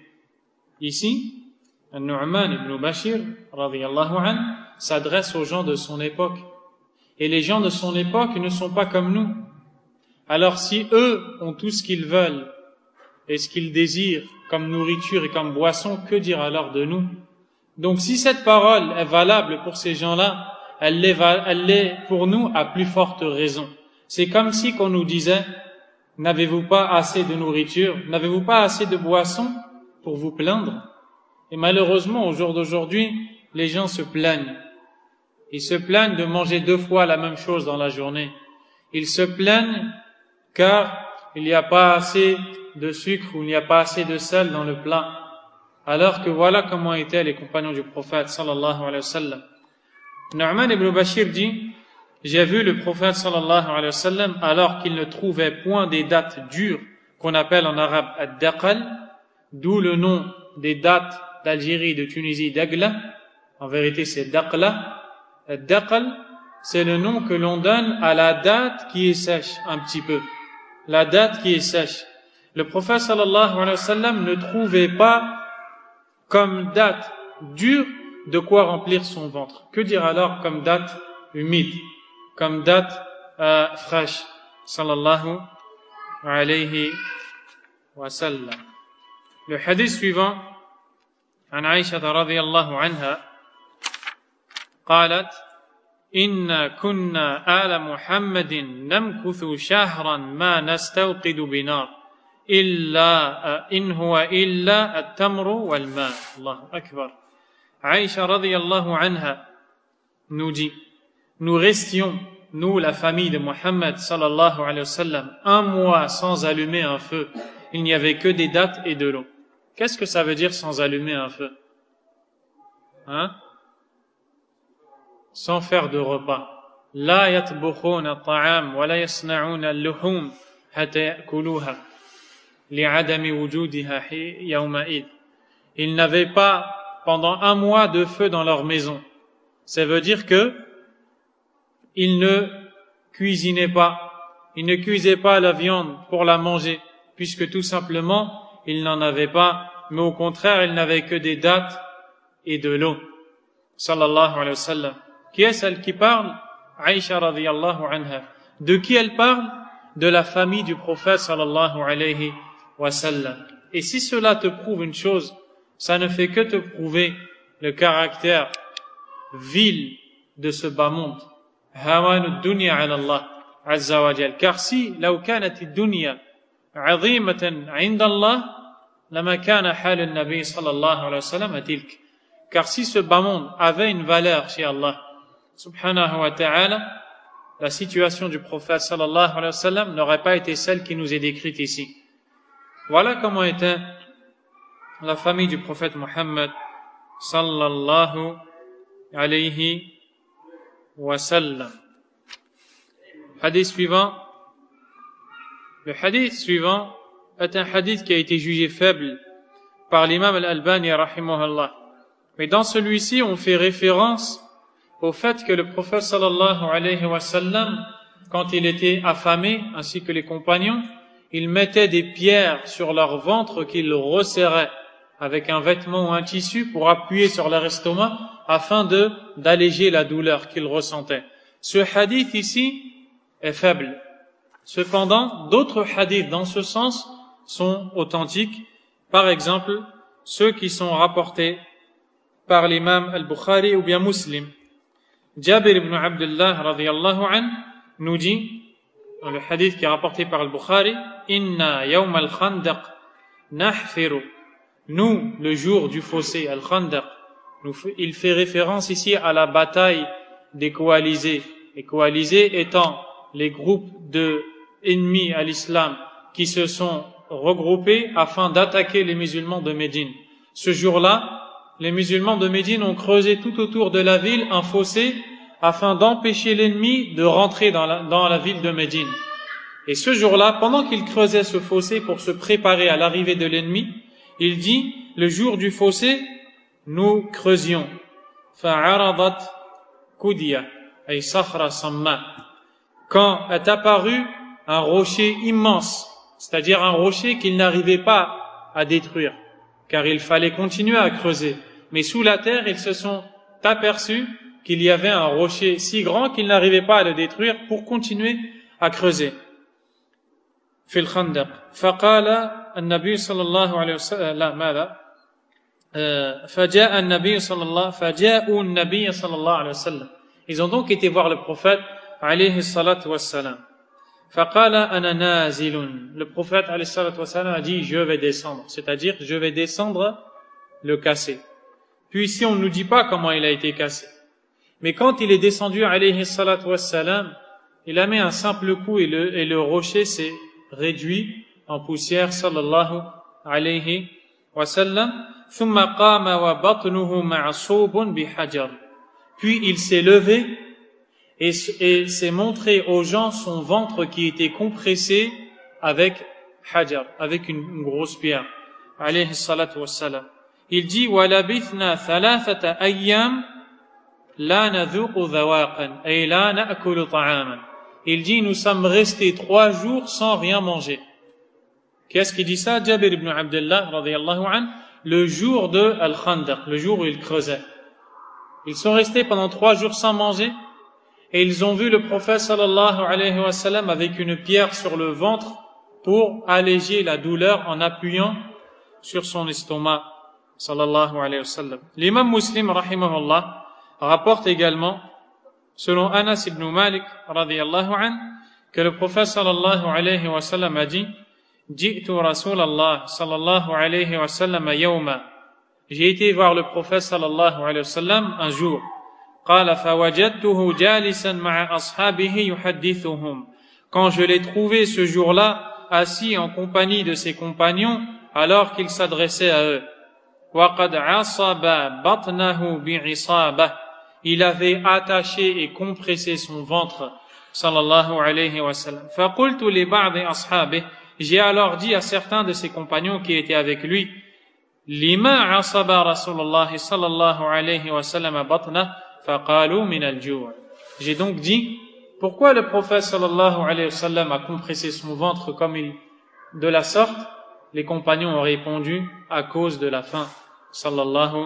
S1: Ici, Nu'man ibn Bashir radiyallahu anhu s'adresse aux gens de son époque. Et les gens de son époque ne sont pas comme nous. Alors si eux ont tout ce qu'ils veulent et ce qu'ils désirent comme nourriture et comme boisson, que dire alors de nous? Donc si cette parole est valable pour ces gens-là, elle l'est, elle l'est pour nous à plus forte raison. C'est comme si qu'on nous disait, n'avez-vous pas assez de nourriture, n'avez-vous pas assez de boisson pour vous plaindre? Et malheureusement, au jour d'aujourd'hui, les gens se plaignent. Ils se plaignent de manger deux fois la même chose dans la journée. Ils se plaignent car il n'y a pas assez de sucre ou il n'y a pas assez de sel dans le plat. Alors que voilà comment étaient les compagnons du prophète sallallahu alayhi wa sallam. Nu'man ibn Bashir dit, j'ai vu le prophète sallallahu alayhi wa sallam alors qu'il ne trouvait point des dattes dures qu'on appelle en arabe ad-daqal, d'où le nom des dattes d'Algérie, de Tunisie, d'Agla. En vérité, c'est Daqla. Ad-daqal, c'est le nom que l'on donne à la date qui est sèche un petit peu. La date qui est sèche. Le prophète sallallahu alayhi wa sallam ne trouvait pas comme date dure de quoi remplir son ventre. Que dire alors comme date humide, comme date euh, fraîche, sallallahu alayhi wa sallam. Le hadith suivant, عن عائشة رضي الله عنها قالت إن كنا آل محمد نمكث شهرا ما نستوقد بنار إلا إن هو إلا التمر والماء. الله أكبر. Aïcha radiyallahu anha nous dit, nous restions, nous la famille de Mohammed sallallahu alayhi wa sallam, un mois sans allumer un feu. Il n'y avait que des dattes et de l'eau. Qu'est-ce que ça veut dire sans allumer un feu? Hein? Sans faire de repas. La yatbukhuna at-ta'am wa la yasna'una al-luhum hatta ya'kuluha li'adami wujudiha yawma'id. Ils n'avaient pas pendant un mois de feu dans leur maison. Ça veut dire que ils ne cuisinaient pas, ils ne cuisaient pas la viande pour la manger, puisque tout simplement, ils n'en avaient pas, mais au contraire, ils n'avaient que des dattes et de l'eau. Sallallahu alayhi wa sallam. Qui est celle qui parle? Aïcha radiyallahu anha. De qui elle parle? De la famille du prophète sallallahu alayhi wa sallam. Et si cela te prouve une chose, ça ne fait que te prouver le caractère vil de ce bas monde. Hawanu dunya ala Allah azza wa jal. Car si law kanat ad-dunya 'azimatan 'inda Allah lama kana hal an-nabi sallallahu alayhi wa sallam tilk. Car si ce bas monde avait une valeur chez Allah subhanahu wa ta'ala, la situation du prophète sallallahu alayhi wa sallam n'aurait pas été celle qui nous est décrite ici. Voilà comment était la famille du prophète Mohammed sallallahu alayhi wa sallam. Hadith suivant. Le hadith suivant est un hadith qui a été jugé faible par l'imam al-Albani rahimahullah. Mais dans celui-ci, on fait référence au fait que le prophète sallallahu alayhi wa sallam, quand il était affamé, ainsi que les compagnons, il mettait des pierres sur leur ventre qu'il resserrait avec un vêtement ou un tissu pour appuyer sur leur estomac afin de d'alléger la douleur qu'ils ressentaient. Ce hadith ici est faible. Cependant, d'autres hadiths dans ce sens sont authentiques. Par exemple, ceux qui sont rapportés par l'imam al-Bukhari ou bien Muslim. Jabir ibn Abdullah radiyallahu anhu nous dit, dans le hadith qui est rapporté par al-Bukhari, Inna yawm al-Khandaq nahfiru. Nous, le jour du fossé, al-Khandaq, il fait référence ici à la bataille des coalisés. Les coalisés étant les groupes de ennemis à l'islam qui se sont regroupés afin d'attaquer les musulmans de Médine. Ce jour-là, les musulmans de Médine ont creusé tout autour de la ville un fossé afin d'empêcher l'ennemi de rentrer dans la, dans la ville de Médine. Et ce jour-là, pendant qu'ils creusaient ce fossé pour se préparer à l'arrivée de l'ennemi, il dit, le jour du fossé, nous creusions. فَعَرَضَتْ كُدِيَ أي صخرة صماء. Quand est apparu un rocher immense, c'est-à-dire un rocher qu'ils n'arrivaient pas à détruire, car il fallait continuer à creuser. Mais sous la terre, ils se sont aperçus qu'il y avait un rocher si grand qu'ils n'arrivaient pas à le détruire pour continuer à creuser. في الخندق فقال النبي صلى الله عليه وسلم لا ماذا فجاء النبي صلى الله فجاءوا النبي صلى الله عليه وسلم. Ils ont donc été voir le prophète عليه الصلاة والسلام. فقال أنا نازل. Le prophète عليه الصلاة والسلام a dit je vais descendre, c'est-à-dire je vais descendre le casser. Puis ici on ne nous dit pas comment il a été cassé. Mais quand il est descendu عليه الصلاة والسلام, il a mis un simple coup et le, et le rocher s'est réduit en poussière sallallahu alayhi wa sallam. ثم قام وبطنه معصوب بحجر. Puis il s'est levé et, et s'est montré aux gens son ventre qui était compressé avec hajar, avec une, une grosse pierre. Alayhi salatu wassalam. Il dit وَلَبِثْنَا ثَلَاثَةَ أَيَّامٍ لَا نَذُوقُ ذَوَاقًا أي لا نأكل طعاما. Il dit nous sommes restés trois jours sans rien manger. Qu'est-ce qui dit ça? Jabir ibn Abdullah radiyallahu anhu, le jour de Al-Khandaq, le jour où ils creusaient. Ils sont restés pendant trois jours sans manger et ils ont vu le prophète sallallahu alayhi wa sallam avec une pierre sur le ventre pour alléger la douleur en appuyant sur son estomac sallallahu alayhi wa sallam. L'imam Muslim rahimahullah rapporte également, selon Anas ibn Malik radiyallahu anhu, que le prophète sallallahu alayhi wa sallam a dit Ji'tu Rasulallah sallallahu alayhi wa sallam yawma. J'ai été voir le prophète sallallahu alayhi wa sallam un jour. Qala fawajadtuhu jalisan ma'a ashabihi yuhaddithuhum. Quand je l'ai trouvé ce jour-là assis en compagnie de ses compagnons alors qu'il s'adressait à eux. Wa qad 'asaba batnahu bi'isabah. Il avait attaché et compressé son ventre sallallahu alayhi wa sallam. Faqultu li ba'di ashabihi. J'ai alors dit à certains de ses compagnons qui étaient avec lui, Lima asaba Rasulullah sallallahu alayhi wa sallam batna faqalu min al-ju'. J'ai donc dit, pourquoi le prophète sallallahu alayhi wa sallam a compressé son ventre comme il, de la sorte? Les compagnons ont répondu, à cause de la faim, sallallahu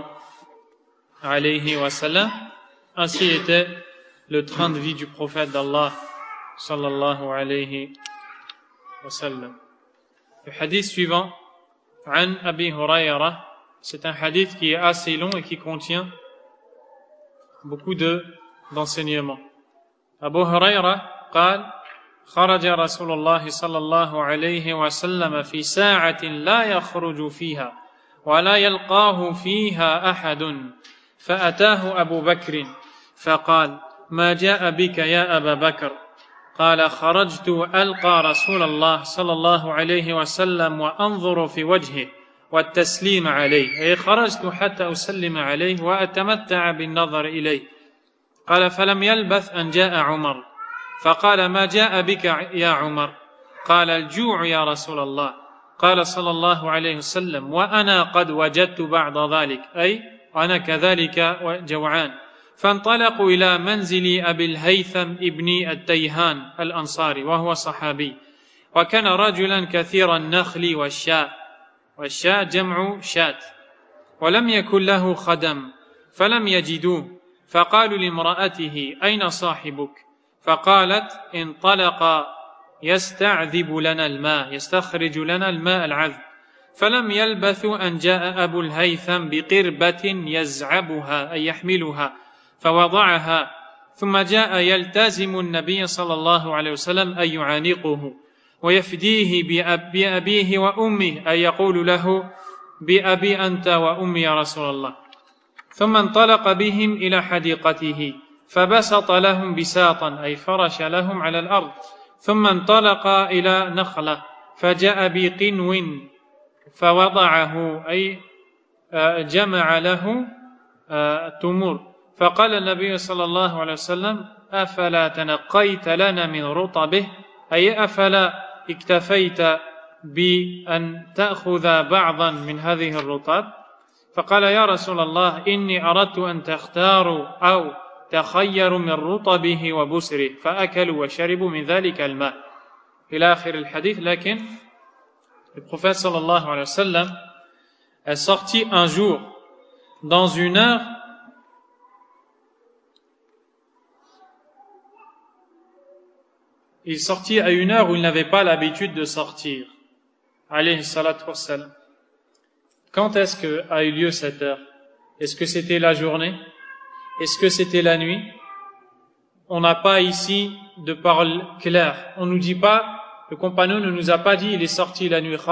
S1: alayhi wa sallam. Ainsi était le train de vie du prophète d'Allah, sallallahu alayhi wa sallam. Le hadith suivant, An Abi Huraira, c'est un hadith qui est assez long et qui contient beaucoup de, d'enseignements. Abu Huraira قال خرج رسول الله صلى الله عليه وسلم في ساعة لا يخرج فيها ولا يلقاه فيها أحد فأتاه أبو بكر فقال ما جاء بك يا أبا بكر قال خرجت ألقى رسول الله صلى الله عليه وسلم وأنظر في وجهه والتسليم عليه أي خرجت حتى أسلم عليه وأتمتع بالنظر إليه قال فلم يلبث أن جاء عمر فقال ما جاء بك يا عمر قال الجوع يا رسول الله قال صلى الله عليه وسلم وأنا قد وجدت بعض ذلك أي وأنا كذلك جوعان فانطلقوا إلى منزل أبي الهيثم ابن التيهان الأنصاري وهو صحابي وكان رجلا كثير النخل والشاء والشاء جمع شاة ولم يكن له خدم فلم يجدوه فقالوا لامرأته أين صاحبك فقالت انطلق يستعذب لنا الماء يستخرج لنا الماء العذب فلم يلبثوا أن جاء أبو الهيثم بقربة يزعبها أي يحملها فوضعها ثم جاء يلتزم النبي صلى الله عليه وسلم أن يعانقه ويفديه بأبيه وأمه أي يقول له بأبي أنت وأمي يا رسول الله ثم انطلق بهم إلى حديقته فبسط لهم بساطا أي فرش لهم على الأرض ثم انطلق إلى نخلة فجاء بقنو فوضعه أي جمع له تمور فقال النبي صلى الله عليه وسلم أفلا تنقيت لنا من رطبه أي أفلا اكتفيت بأن تأخذ بعضا من هذه الرطب فقال يا رسول الله إني أردت أن تختاروا أو تخيروا من رطبه وبسره فأكلوا وشربوا من ذلك الماء إلى آخر الحديث. لكن le prophète sallallahu alayhi wa sallam est sorti un jour dans une heure il sortit à une heure où il n'avait pas l'habitude de sortir alayhi salatu wassalam. Quand est-ce que a eu lieu cette heure? Est-ce que c'était la journée? Est-ce que c'était la nuit? On n'a pas ici de parole claire. On ne nous dit pas, le compagnon ne nous a pas dit il est sorti la nuit.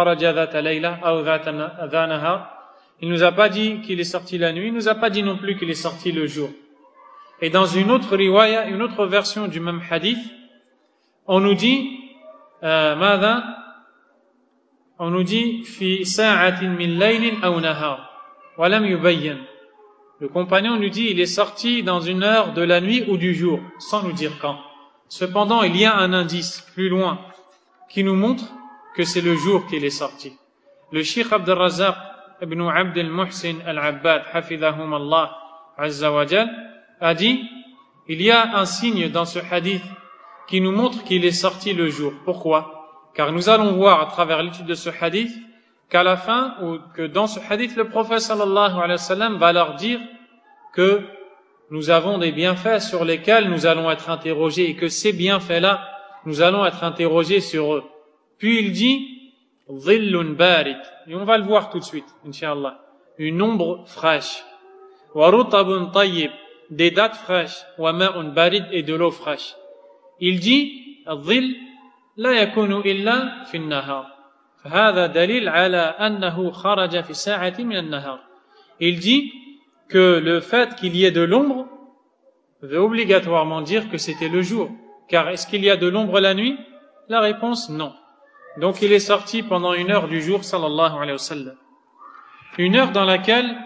S1: Il nous a pas dit qu'il est sorti la nuit. Il nous a pas dit non plus qu'il est sorti le jour. Et dans une autre riwaya, une autre version du même hadith, on nous dit, euh, ماذا? On nous dit في ساعة من ليل أو نهار ولم يبين. Le compagnon nous dit il est sorti dans une heure de la nuit ou du jour, sans nous dire quand. Cependant, il y a un indice plus loin qui nous montre que c'est le jour qu'il est sorti. Le Cheikh Abdel Razak ibn Abd al-Muhsin al-Abbad, hafidhahum Allah azza wa jal, a dit il y a un signe dans ce hadith qui nous montre qu'il est sorti le jour. Pourquoi? Car nous allons voir à travers l'étude de ce hadith qu'à la fin, ou que dans ce hadith, le prophète sallallahu alayhi wa sallam va leur dire que nous avons des bienfaits sur lesquels nous allons être interrogés et que ces bienfaits-là, nous allons être interrogés sur eux. Puis il dit dhillun barid, et on va le voir tout de suite, Inch'Allah, une ombre fraîche, wa rutabun tayyib, des dattes fraîches, wa ma'un barid, et de l'eau fraîche. Il dit dhill la yakunu illa fi an-nahar. فهذا دليل على أنه خرج في ساعة من النهار. Il dit que le fait qu'il y ait de l'ombre veut obligatoirement dire que c'était le jour. Car est-ce qu'il y a de l'ombre la nuit? La réponse, non. Donc il est sorti pendant une heure du jour, sallallahu alayhi wa sallam. Une heure dans laquelle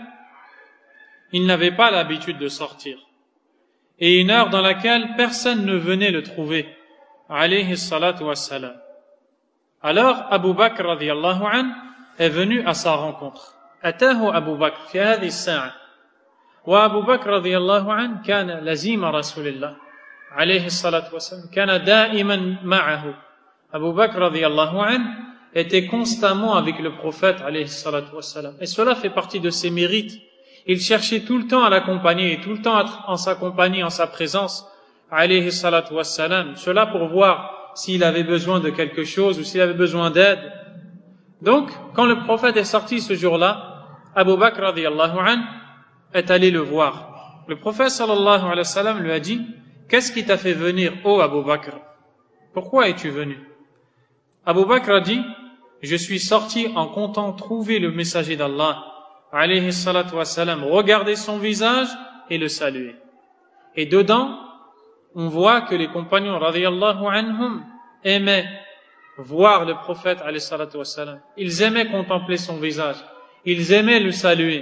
S1: il n'avait pas l'habitude de sortir. Et une heure dans laquelle personne ne venait le trouver, alayhi salatu wa salam. Alors Abu Bakr radiyallahu anhu est venu à sa rencontre. أتاه أبو بكر في هذه الساعة وأبو بكر رضي الله عنه كان لزيم رسول الله عليه الصلاة والسلام كان دائما معه. Abu Bakr radiyallahu anhu était constamment avec le prophète alayhi الصلاة والسلام. Et cela fait partie de ses mérites. Il cherchait tout le temps à l'accompagner et tout le temps en sa compagnie, en sa présence alayhi الصلاة والسلام. Cela pour voir s'il avait besoin de quelque chose ou s'il avait besoin d'aide. Donc, quand le prophète est sorti ce jour-là, Abu Bakr radiyallahu anhu est allé le voir. Le prophète sallallahu alayhi wa sallam lui a dit, qu'est-ce qui t'a fait venir, ô Abu Bakr? Pourquoi es-tu venu? Abu Bakr a dit, je suis sorti en comptant trouver le messager d'Allah, alayhi salatu wa salam, regarder son visage et le saluer. Et dedans, on voit que les compagnons radiyallahu anhum aimaient voir le prophète alayhi salatu wa salam. Ils aimaient contempler son visage. Ils aimaient le saluer.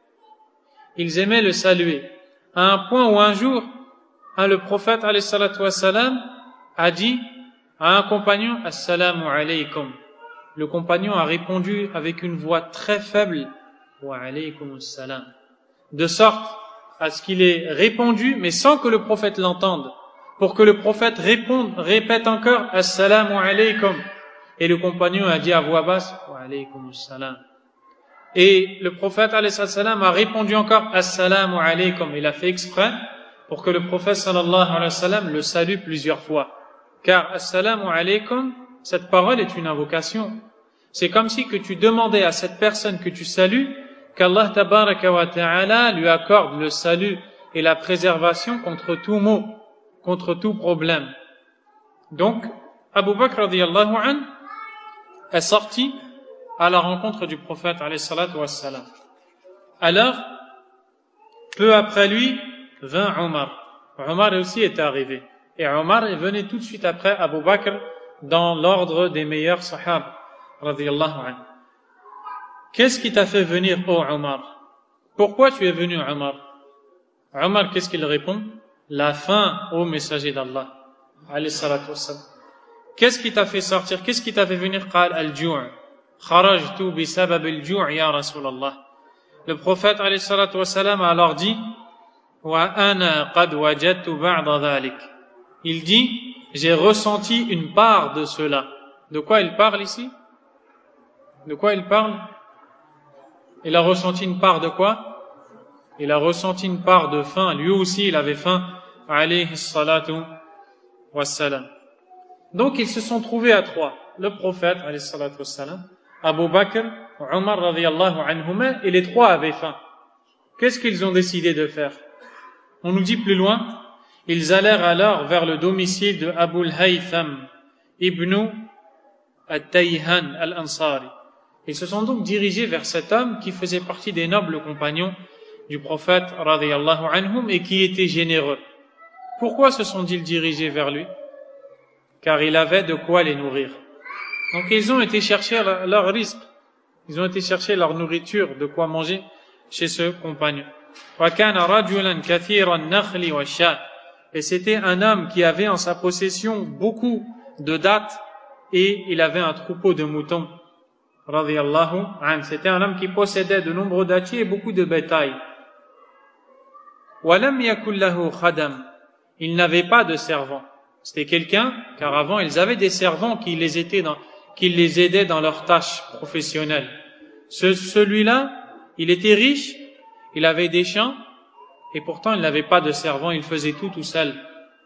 S1: Ils aimaient le saluer. À un point où un jour, hein, le prophète alayhi salatu wa salam a dit à un compagnon, Assalamu alaykum. Le compagnon a répondu avec une voix très faible, Wa alaykum assalam. De sorte à ce qu'il ait répondu, mais sans que le prophète l'entende, pour que le prophète réponde, répète encore Assalamu alaykum. Et le compagnon a dit à voix basse Wa alaykum assalam. Et le prophète alayhi salam a répondu encore Assalamu alaykum. Il a fait exprès pour que le prophète sallallahu alayhi wa sallam le salue plusieurs fois. Car assalamu alaykum, cette parole est une invocation. C'est comme si que tu demandais à cette personne que tu salues qu'Allah tabaraka wa ta'ala lui accorde le salut et la préservation contre tout mot, contre tout problème. Donc, Abu Bakr radiyallahu anhu est sorti à la rencontre du prophète alayhi salatu wassalam. Alors, peu après lui, vint Omar. Omar aussi était arrivé. Et Omar est venu tout de suite après Abu Bakr dans l'ordre des meilleurs sahaba radiyallahu anhu. Qu'est-ce qui t'a fait venir, ô Omar? Pourquoi tu es venu, Omar? Omar, qu'est-ce qu'il répond? La faim, ô messager d'Allah. Alayhi salatu wassalam. Qu'est-ce qui t'a fait sortir? Qu'est-ce qui t'a fait venir? Qal al-ju'. Kharajtu bi sabab al-ju' ya Rasulallah. Le prophète alayhi salatu wassalam a alors dit wa ana qad wajadtu ba'da dhalik. Il dit, j'ai ressenti une part de cela. De quoi il parle ici? De quoi il parle? Il a ressenti une part de quoi? Il a ressenti une part de faim. Lui aussi, il avait faim. Alayhi salatu wassalam. Donc, ils se sont trouvés à trois. Le prophète, alayhi salatu wassalam, Abu Bakr, Omar radiyallahu anhuma, et les trois avaient faim. Qu'est-ce qu'ils ont décidé de faire? On nous dit plus loin, ils allèrent alors vers le domicile de Abu al-Haytham ibn al-Tayhan al-Ansari. Ils se sont donc dirigés vers cet homme qui faisait partie des nobles compagnons du prophète radiyallahu anhum et qui était généreux. Pourquoi se sont-ils dirigés vers lui? Car il avait de quoi les nourrir. Donc ils ont été chercher leur risque. Ils ont été chercher leur nourriture, de quoi manger chez ce compagnon. Et c'était un homme qui avait en sa possession beaucoup de dattes et il avait un troupeau de moutons. Radiyallahu anhu. C'était un homme qui possédait de nombreux dattiers et beaucoup de bétail. Walam yakul lahu khadam. Il n'avait pas de servant. C'était quelqu'un, car avant ils avaient des servants qui les étaient dans, qui les aidaient dans leurs tâches professionnelles. Ce, celui-là, il était riche, il avait des champs, et pourtant il n'avait pas de servant, il faisait tout tout seul.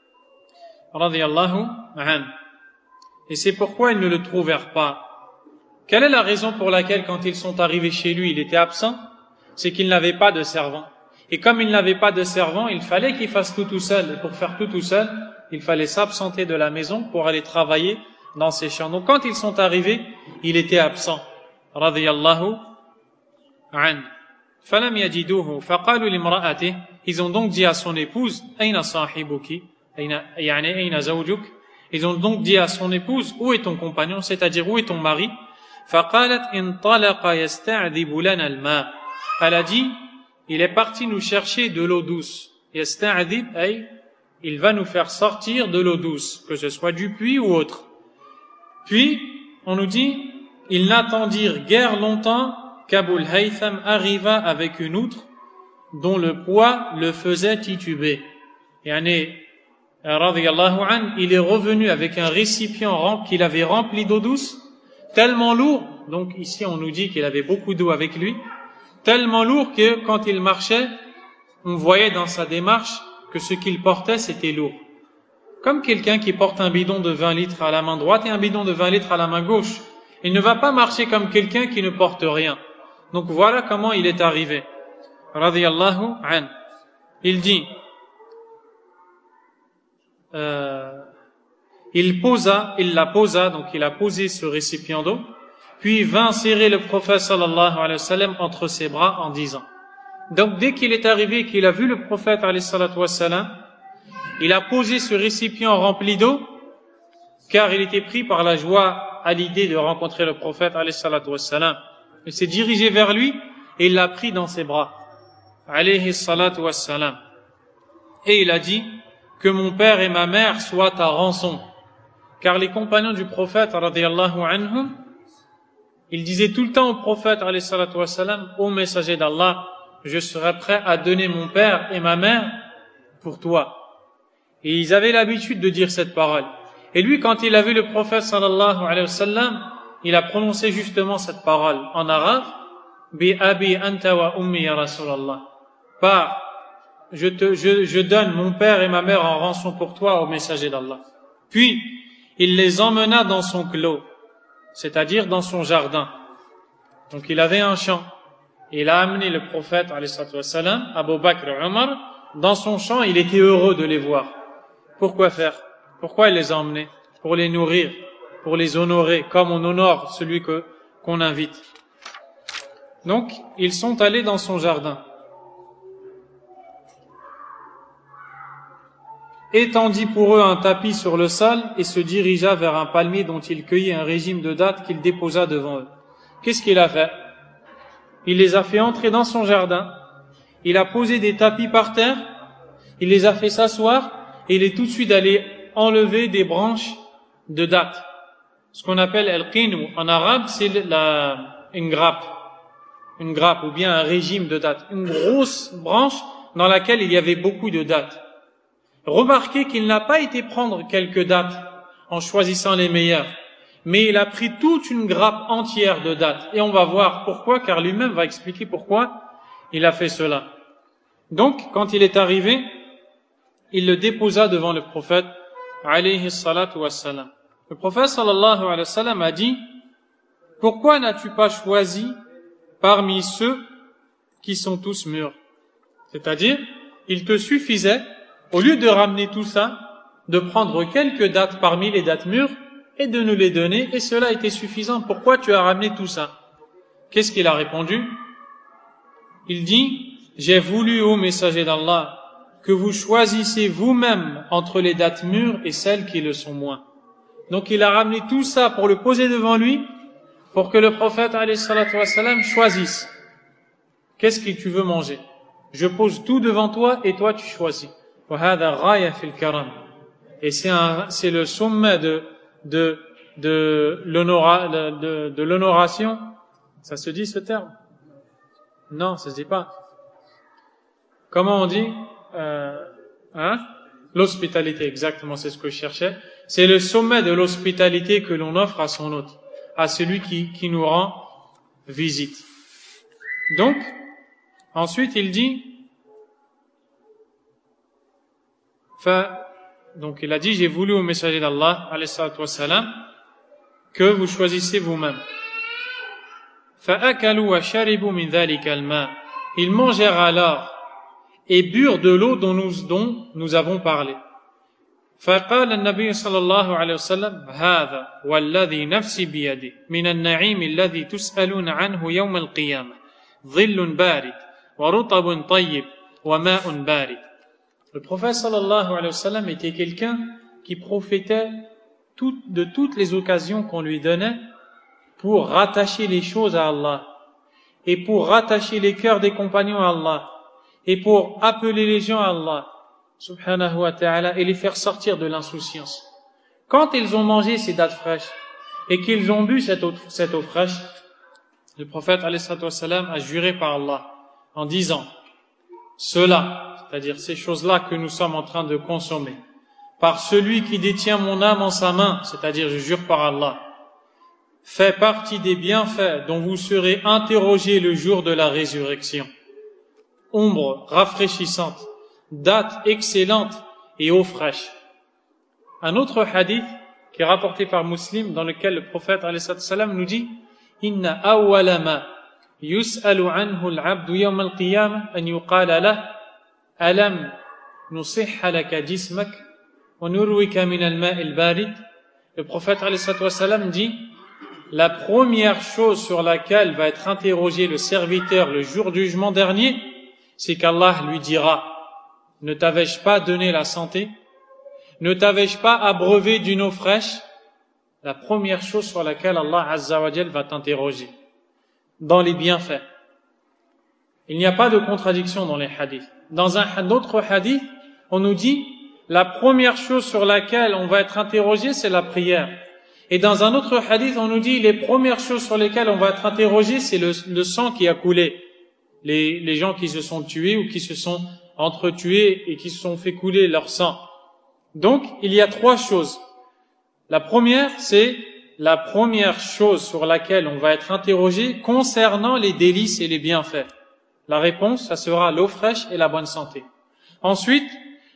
S1: Radiyallahu anhu. Et c'est pourquoi ils ne le trouvèrent pas. Quelle est la raison pour laquelle, quand ils sont arrivés chez lui, il était absent? C'est qu'il n'avait pas de servant. Et comme il n'avait pas de servant, il fallait qu'il fasse tout tout seul. Et pour faire tout tout seul, il fallait s'absenter de la maison pour aller travailler dans ses champs. Donc quand ils sont arrivés, il était absent. Radiyallahu anhu. Falam yajiduhu faqalu limra'atihi. Ils ont donc dit à son épouse, Aina sahibuki? Aina, yani aina zawjuk? Ils ont donc dit à son épouse, où est ton compagnon? C'est-à-dire, où est ton mari? Faqalat intalaqa yasta'dhibu lana al-ma. Elle a dit, il est parti nous chercher de l'eau douce. Yasta'dhib, ay, il va nous faire sortir de l'eau douce, que ce soit du puits ou autre. Puis, on nous dit, ils n'attendirent guère longtemps qu'Abul Haytham arriva avec une outre dont le poids le faisait tituber. Yani, radiyallahu anhu, il est revenu avec un récipient qu'il avait rempli d'eau douce, tellement lourd, donc ici on nous dit qu'il avait beaucoup d'eau avec lui, tellement lourd que quand il marchait, on voyait dans sa démarche que ce qu'il portait c'était lourd. Comme quelqu'un qui porte un bidon de vingt litres à la main droite et un bidon de vingt litres à la main gauche. Il ne va pas marcher comme quelqu'un qui ne porte rien. Donc voilà comment il est arrivé. Radiyallahu anhu. Il dit, euh, il posa, il la posa, donc il a posé ce récipient d'eau, puis vint serrer le prophète sallallahu alayhi wa sallam entre ses bras en disant. Donc dès qu'il est arrivé, qu'il a vu le prophète alayhi salatu wa sallam, il a posé ce récipient rempli d'eau, car il était pris par la joie à l'idée de rencontrer le prophète alayhi salatu wa sallam. Il s'est dirigé vers lui et il l'a pris dans ses bras alayhi salatu wa sallam. Et il a dit que mon père et ma mère soient à rançon. Car les compagnons du prophète radiyallahu anhum, ils disaient tout le temps au prophète alayhi salatu wa sallam, ô messager d'Allah, je serai prêt à donner mon père et ma mère pour toi. Et ils avaient l'habitude de dire cette parole. Et lui, quand il a vu le prophète sallallahu alayhi wa sallam, il a prononcé justement cette parole en arabe, bi abi anta wa ummi ya Rasulallah. Pas, je te, je, je donne mon père et ma mère en rançon pour toi, au messager d'Allah. Puis, il les emmena dans son clos, c'est-à-dire dans son jardin. Donc il avait un champ. Il a amené le prophète, alayhi salatu wassalam, Abu Bakr et Omar, dans son champ, il était heureux de les voir. Pourquoi faire? Pourquoi il les a emmenés? Pour les nourrir, pour les honorer, comme on honore celui que, qu'on invite. Donc, ils sont allés dans son jardin. Étendit pour eux un tapis sur le sol et se dirigea vers un palmier dont il cueillit un régime de dattes qu'il déposa devant eux. Qu'est-ce qu'il a fait? Il les a fait entrer dans son jardin, il a posé des tapis par terre, il les a fait s'asseoir et il est tout de suite allé enlever des branches de dattes. Ce qu'on appelle al-qinu en arabe, c'est la, une grappe, une grappe ou bien un régime de dattes, une grosse branche dans laquelle il y avait beaucoup de dattes. Remarquez qu'il n'a pas été prendre quelques dattes en choisissant les meilleures, mais il a pris toute une grappe entière de dattes. Et on va voir pourquoi, car lui-même va expliquer pourquoi il a fait cela. Donc, quand il est arrivé, il le déposa devant le prophète, alayhi salatu wassalam. Le prophète, sallallahu alayhi wa sallam, a dit, « Pourquoi n'as-tu pas choisi parmi ceux qui sont tous mûrs ?» C'est-à-dire, il te suffisait, au lieu de ramener tout ça, de prendre quelques dattes parmi les dattes mûres et de nous les donner, et cela était suffisant. Pourquoi tu as ramené tout ça? Qu'est-ce qu'il a répondu? Il dit, j'ai voulu, ô messager d'Allah, que vous choisissez vous-même entre les dattes mûres et celles qui le sont moins. Donc il a ramené tout ça pour le poser devant lui, pour que le prophète, alayhi salatu wassalam, choisisse. Qu'est-ce que tu veux manger? Je pose tout devant toi et toi tu choisis. Et c'est un, c'est le sommet de, de, de, l'honora, de, de, de l'honoration. Ça se dit ce terme? Non, ça se dit pas. Comment on dit? Euh, hein? L'hospitalité, exactement, c'est ce que je cherchais. C'est le sommet de l'hospitalité que l'on offre à son hôte, à celui qui, qui nous rend visite. Donc, ensuite il dit, donc il a dit, j'ai voulu au messager d'Allah, alayhi salatu wassalam, que vous choisissez vous-même. Ils mangèrent alors et burent de l'eau dont nous, dont nous avons parlé. فقال النبي صلى الله عليه وسلم هذا والذي نفسي بيده من النعيم الذي تسألون عنه يوم القيامة ظل بارد ورطب طيب وماء بارد. Le prophète sallallahu alayhi wa sallam était quelqu'un qui profitait tout, de toutes les occasions qu'on lui donnait pour rattacher les choses à Allah et pour rattacher les cœurs des compagnons à Allah et pour appeler les gens à Allah subhanahu wa ta'ala et les faire sortir de l'insouciance. Quand ils ont mangé ces dattes fraîches et qu'ils ont bu cette eau, cette eau fraîche, le prophète alayhi salatu wa sallam a juré par Allah en disant, cela, c'est-à-dire ces choses-là que nous sommes en train de consommer, par celui qui détient mon âme en sa main, c'est-à-dire je jure par Allah, fait partie des bienfaits dont vous serez interrogés le jour de la résurrection. Ombre rafraîchissante, dattes excellentes et eau fraîche. Un autre hadith qui est rapporté par Muslim, dans lequel le prophète alayhi salam nous dit, Inna awwala ma yus'alu anhu al-'abdu yawm al-qiyamah an yuqala lahu alam nusihha laka jismak wa nurwika min al-ma' al-barid. Le prophète alayhi salam dit, la première chose sur laquelle va être interrogé le serviteur le jour du jugement dernier, c'est qu'Allah lui dira, ne t'avais-je pas donné la santé? Ne t'avais-je pas abreuvé d'une eau fraîche? La première chose sur laquelle Allah Azza wa Jal va t'interroger, dans les bienfaits. Il n'y a pas de contradiction dans les hadiths. Dans un autre hadith, on nous dit, la première chose sur laquelle on va être interrogé, c'est la prière. Et dans un autre hadith, on nous dit, les premières choses sur lesquelles on va être interrogé, c'est le, le sang qui a coulé. Les, les gens qui se sont tués ou qui se sont entretués et qui se sont fait couler leur sang. Donc, il y a trois choses. La première, c'est la première chose sur laquelle on va être interrogé concernant les délices et les bienfaits. La réponse, ça sera l'eau fraîche et la bonne santé. Ensuite,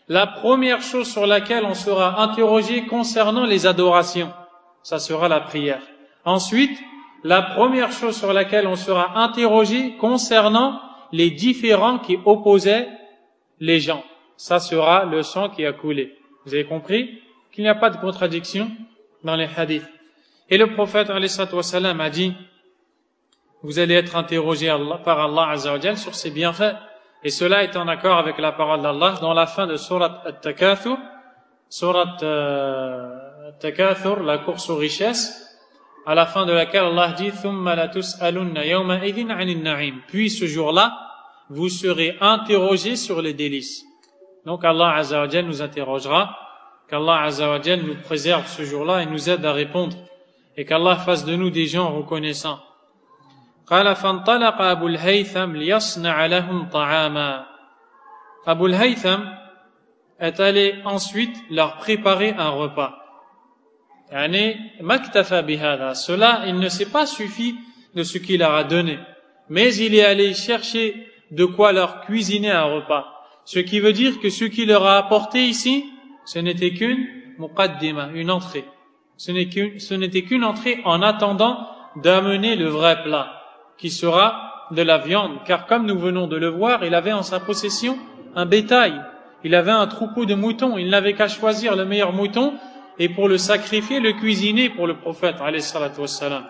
S1: La première chose sur laquelle on sera interrogé concernant les adorations, ça sera la prière. Ensuite, la première chose sur laquelle on sera interrogé concernant les différends qui opposaient les gens, ça sera le sang qui a coulé. Vous avez compris qu'il n'y a pas de contradiction dans les hadiths. Et le prophète alayhi salatu wassalam a dit, vous allez être interrogé par Allah azza wa jal sur ses bienfaits. Et cela est en accord avec la parole d'Allah dans la fin de Surat At-Takathur, Surat euh, At-Takathur, la course aux richesses, à la fin de laquelle Allah dit thumma latus'alunna yawma idhin 'anil na'im. Puis ce jour-là, vous serez interrogés sur les délices. Donc Allah azza wa jal nous interrogera, qu'Allah azza wa jal nous préserve ce jour-là et nous aide à répondre, et qu'Allah fasse de nous des gens reconnaissants. قال فانطلق أبو الهيثم ليصنع لهم طعاما. Abu al-Haytham est allé ensuite leur préparer un repas. يعني ما اكتفى بهذا. Cela, il ne s'est pas suffi de ce qu'il leur a donné, mais il est allé chercher de quoi leur cuisiner un repas. Ce qui veut dire que ce qu'il leur a apporté ici, ce n'était qu'une muqaddima, une entrée. Ce n'est qu'une, ce n'était qu'une entrée en attendant d'amener le vrai plat, qui sera de la viande, car comme nous venons de le voir, il avait en sa possession un bétail, il avait un troupeau de moutons, il n'avait qu'à choisir le meilleur mouton et pour le sacrifier, le cuisiner pour le prophète alayhi salatu wassalam.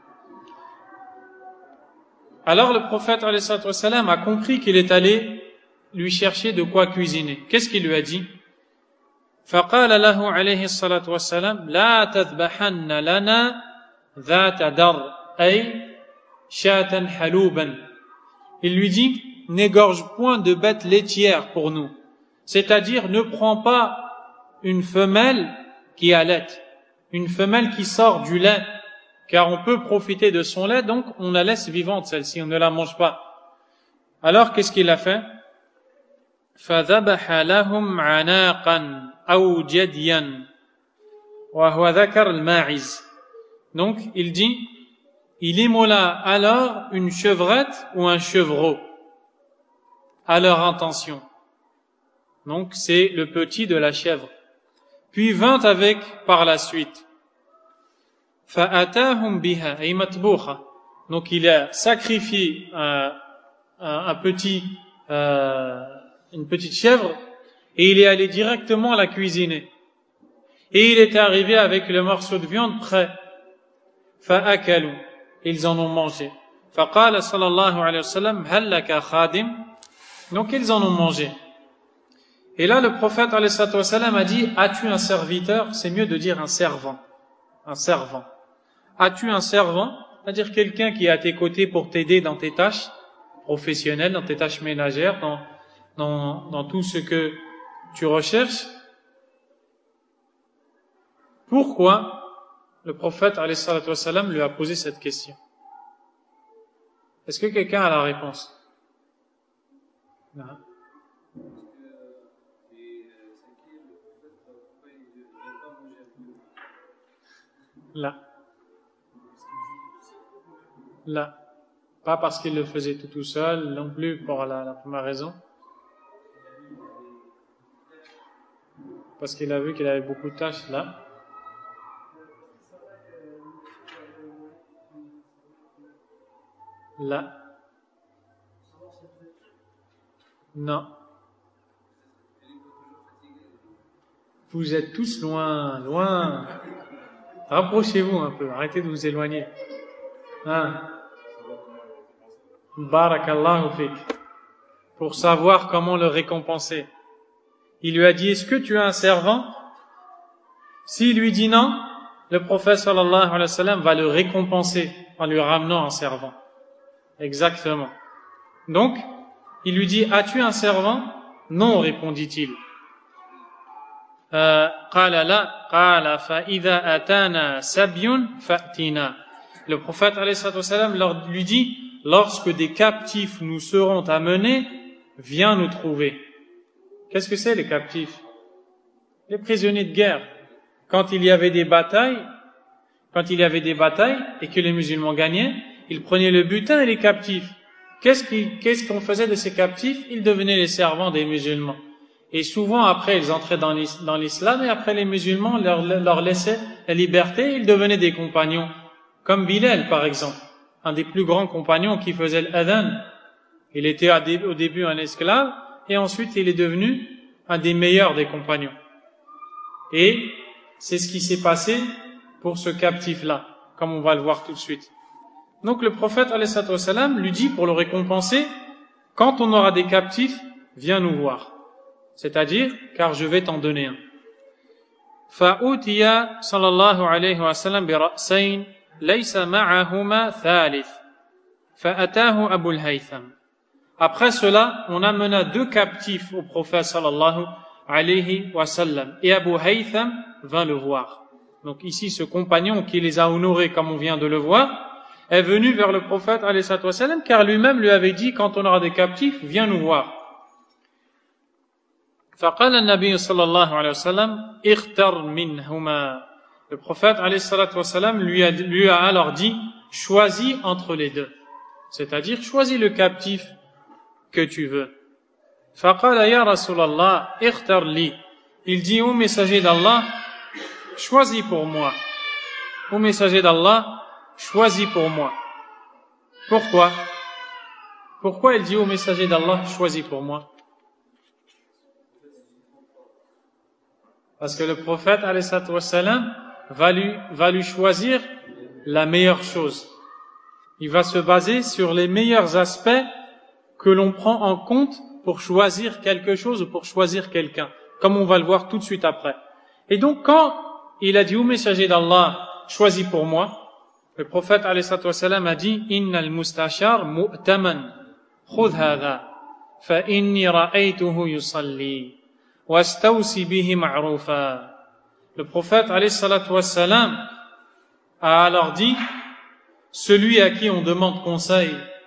S1: Alors le prophète alayhi salatu wassalam a compris qu'il est allé lui chercher de quoi cuisiner. Qu'est-ce qu'il lui a dit? فقال له عليه الصلاة والسلام لا تذبحن لنا ذات در أي shatan halouban. Il lui dit, n'égorge point de bête laitière pour nous. C'est-à-dire, ne prends pas une femelle qui allaite, une femelle qui sort du lait, car on peut profiter de son lait, donc on la laisse vivante celle-ci, on ne la mange pas. Alors, qu'est-ce qu'il a fait? فَذَبَحَ لَهُمْ عَنَاقًا أَوْ جَدْيًا وَهُوَ ذَكَرَ الْمَاعِزِ. Donc, il dit, il immola alors une chevrette ou un chevreau à leur intention. Donc c'est le petit de la chèvre. Puis vint avec par la suite. فَأَتَاهُمْ بِهَا أي مَطْبُوخَةً. Donc il a sacrifié un, un, un petit, euh, une petite chèvre et il est allé directement la cuisiner. Et il est arrivé avec le morceau de viande prêt. فَأَكَلُوا. Ils en ont mangé. فَقَالَ صلى الله عليه وسلم هَلْ لَكَ خَادِمٌ. Donc ils en ont mangé. Et là le prophète alayhi salatu wassalam a dit, as-tu un serviteur? C'est mieux de dire un servant. Un servant. As-tu un servant? C'est-à-dire quelqu'un qui est à tes côtés pour t'aider dans tes tâches professionnelles, dans tes tâches ménagères, dans, dans, dans tout ce que tu recherches. Pourquoi le prophète alayhi salatu wassalam lui a posé cette question? Est-ce que quelqu'un a la réponse? Non. Là. Là. Pas parce qu'il le faisait tout tout seul, non plus pour la, la première raison. Parce qu'il a vu qu'il avait beaucoup de tâches là. Là. Non. Vous êtes tous loin, loin. Rapprochez-vous un peu, arrêtez de vous éloigner. Hein? Barakallahu fik. Pour savoir comment le récompenser. Il lui a dit, est-ce que tu as un servant? S'il lui dit non, le prophète sallallahu alayhi wa sallam va le récompenser en lui ramenant un servant. Exactement. Donc, il lui dit, as-tu un servant? Non, répondit-il. Euh, qala la, qala fa idha atana sabyun fa'tina. Le prophète alayhi salatu wassalam lui dit, lorsque des captifs nous seront amenés, viens nous trouver. Qu'est-ce que c'est les captifs? Les prisonniers de guerre. Quand il y avait des batailles, quand il y avait des batailles et que les musulmans gagnaient, ils prenaient le butin et les captifs. Qu'est-ce, qui, qu'est-ce qu'on faisait de ces captifs? Ils devenaient les servants des musulmans. Et souvent, après, ils entraient dans l'islam, et après, les musulmans leur, leur laissaient la liberté, ils devenaient des compagnons. Comme Bilal, par exemple, un des plus grands compagnons qui faisait l'adhan. Il était au début un esclave, et ensuite il est devenu un des meilleurs des compagnons. Et c'est ce qui s'est passé pour ce captif-là, comme on va le voir tout de suite. Donc le prophète, alayhi salatu wassalam, lui dit pour le récompenser, quand on aura des captifs, viens nous voir. C'est-à-dire, car je vais t'en donner un. فَأُوتِيَ صلى الله عليه وسلم برأسين ليس معهما ثالث فأتاه أبو الهيثم. Après cela, on amena deux captifs au prophète sallallahu alayhi wa sallam, et Abu Haytham vint le voir. Donc ici, ce compagnon qui les a honorés, comme on vient de le voir, est venu vers le prophète alayhi wa sallam, car lui-même lui avait dit, quand on aura des captifs, viens nous voir. فقال النبي صلى الله عليه وسلم اختر منهما. Le prophète alayhi wa sallam lui a, lui a alors dit, choisis entre les deux. C'est-à-dire, choisis le captif que tu veux. فقال يا رسول الله اختر لي. Il dit au messager d'Allah, choisis pour moi. Au messager d'Allah, choisis pour moi. Pourquoi? Pourquoi il dit au messager d'Allah, choisis pour moi? Parce que le prophète alayhi salatu wassalam va lui, va lui choisir la meilleure chose. Il va se baser sur les meilleurs aspects que l'on prend en compte pour choisir quelque chose ou pour choisir quelqu'un, comme on va le voir tout de suite après. Et donc quand il a dit au messager d'Allah, choisis pour moi, le prophète alayhi salatu wassalam a dit, innal mustashar mu'taman khudh hadha fa inni ra'aytuhu yusalli wastawsi bihi ma'rufa. Le prophète alayhi salatu wassalam a alors dit, celui à qui on demande conseil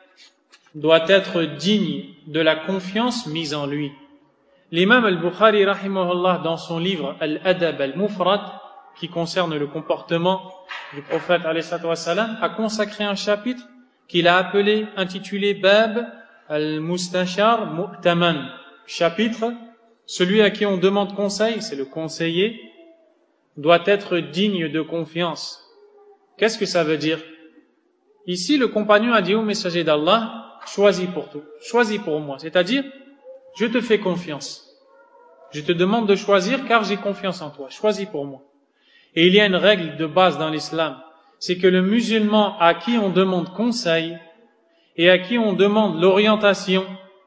S1: doit être digne de la confiance mise en lui. L'imam al-Bukhari, rahimahullah, dans son livre Al-Adab al-Mufrad, qui concerne le comportement du prophète, alayhi salatu wassalam, a consacré un chapitre qu'il a appelé, intitulé Bab al-Mustashar Mu'taman. Chapitre, celui à qui on demande conseil, c'est le conseiller, doit être digne de confiance. Qu'est-ce que ça veut dire? Ici, le compagnon a dit au messager d'Allah, choisis pour tout, choisis pour moi. C'est-à-dire, je te fais confiance. Je te demande de choisir car j'ai confiance en toi. Choisis pour moi. Et il y a une règle de base dans l'islam. C'est que le musulman à qui on demande conseil et à qui on demande l'orientation,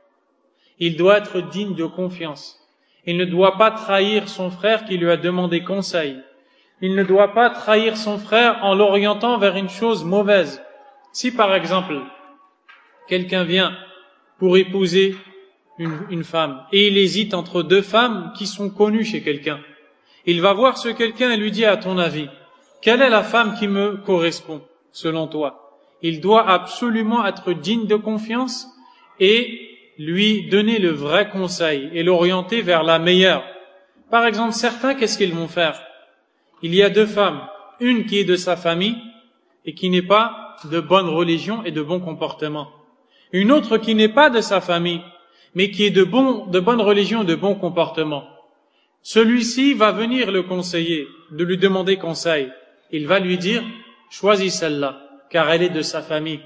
S1: il doit être digne de confiance. Il ne doit pas trahir son frère qui lui a demandé conseil. Il ne doit pas trahir son frère en l'orientant vers une chose mauvaise. Si par exemple, quelqu'un vient pour épouser une, une femme et il hésite entre deux femmes qui sont connues chez quelqu'un, il va voir ce quelqu'un et lui dit, à ton avis, quelle est la femme qui me correspond selon toi? Il doit absolument être digne de confiance et lui donner le vrai conseil et l'orienter vers la meilleure. Par exemple, certains, qu'est-ce qu'ils vont faire? Il y a deux femmes, une qui est de sa famille et qui n'est pas de bonne religion et de bon comportement. Une autre qui n'est pas de sa famille, mais qui est de bon, de bonne religion et de bon comportement. Celui-ci va venir le conseiller, de lui demander conseil. Il va lui dire, choisis celle-là, car elle est de sa famille.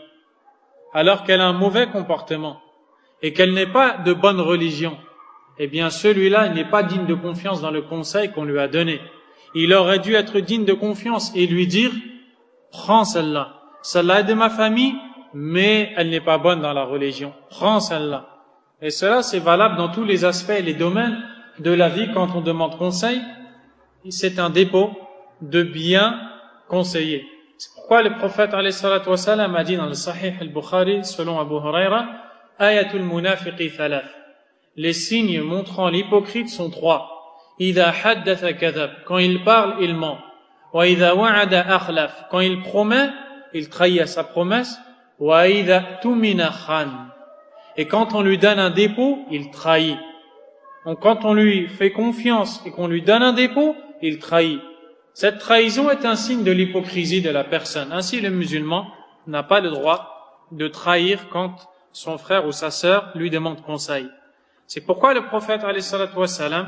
S1: Alors qu'elle a un mauvais comportement et qu'elle n'est pas de bonne religion, eh bien celui-là, il n'est pas digne de confiance dans le conseil qu'on lui a donné. Il aurait dû être digne de confiance et lui dire, prends celle-là. Celle-là est de ma famille, mais elle n'est pas bonne dans la religion. Prends celle-là. Et cela, c'est valable dans tous les aspects et les domaines de la vie quand on demande conseil. C'est un dépôt de bien conseiller. C'est pourquoi le prophète alayhi salatu wassalam a dit dans le Sahih al-Bukhari, selon Abu Huraira, Ayatul munafiqi thalath. Les signes montrant l'hypocrite sont trois. Idha haddatha kadhab. Quand il parle, il ment. Wa idha wa'ada akhlaf. Quand il promet, il trahit à sa promesse. Wa idha tumina khan. Et quand on lui donne un dépôt, il trahit. Donc quand on lui fait confiance et qu'on lui donne un dépôt, il trahit. Cette trahison est un signe de l'hypocrisie de la personne. Ainsi, le musulman n'a pas le droit de trahir quand son frère ou sa sœur lui demande conseil. C'est pourquoi le prophète alayhi salatu wassalam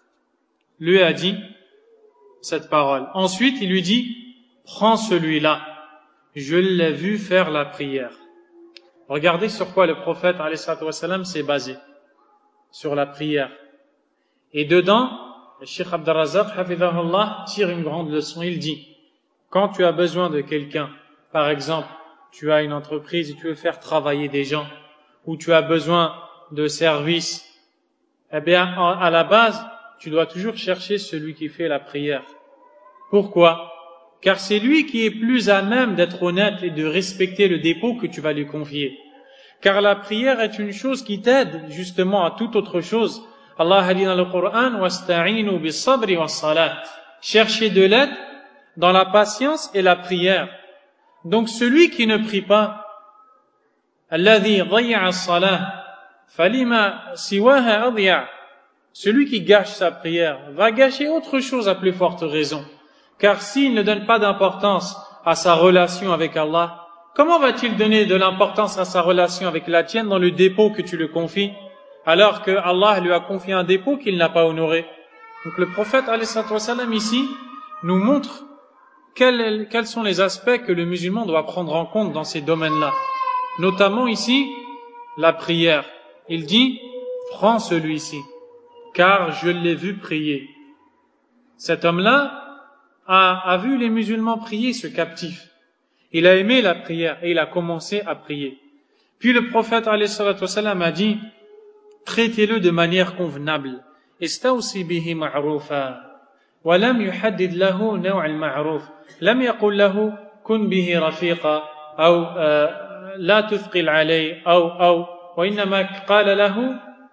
S1: lui a dit cette parole. Ensuite, il lui dit, prends celui-là, je l'ai vu faire la prière. Regardez sur quoi le prophète alayhi salatu wassalam s'est basé, sur la prière. Et dedans, le Cheikh Abd al-Razzaq hafidhahullah tire une grande leçon. Il dit, quand tu as besoin de quelqu'un, par exemple, tu as une entreprise et tu veux faire travailler des gens, ou tu as besoin de services, eh bien, à la base, tu dois toujours chercher celui qui fait la prière. Pourquoi? Car c'est lui qui est plus à même d'être honnête et de respecter le dépôt que tu vas lui confier. Car la prière est une chose qui t'aide justement à toute autre chose. Allah a dit dans le Coran, wasta'inu bis-sabri was-salat. Cherchez de l'aide dans la patience et la prière. Donc celui qui ne prie pas, alladhi dhayya as-salah falima siwaha adya. Celui qui gâche sa prière va gâcher autre chose à plus forte raison. Car s'il ne donne pas d'importance à sa relation avec Allah, comment va-t-il donner de l'importance à sa relation avec la tienne dans le dépôt que tu lui confies, alors que Allah lui a confié un dépôt qu'il n'a pas honoré? Donc le prophète alayhi salatu wassalam ici nous montre quels, quels sont les aspects que le musulman doit prendre en compte dans ces domaines-là. Notamment ici, la prière. Il dit, prends celui-ci, car je l'ai vu prier. Cet homme-là a, a vu les musulmans prier, ce captif. Il a aimé la prière et il a commencé à prier. Puis le prophète alayhi salatu wassalam a dit, traitez-le de manière convenable. Istawsi bihi ma'rufa. Wa lam yuhaddid lahu naw' al-ma'ruf. Lam yaqul lahu kun bihi rafiqa ou la tuthqil alayhi ou ou wa innama qala lahu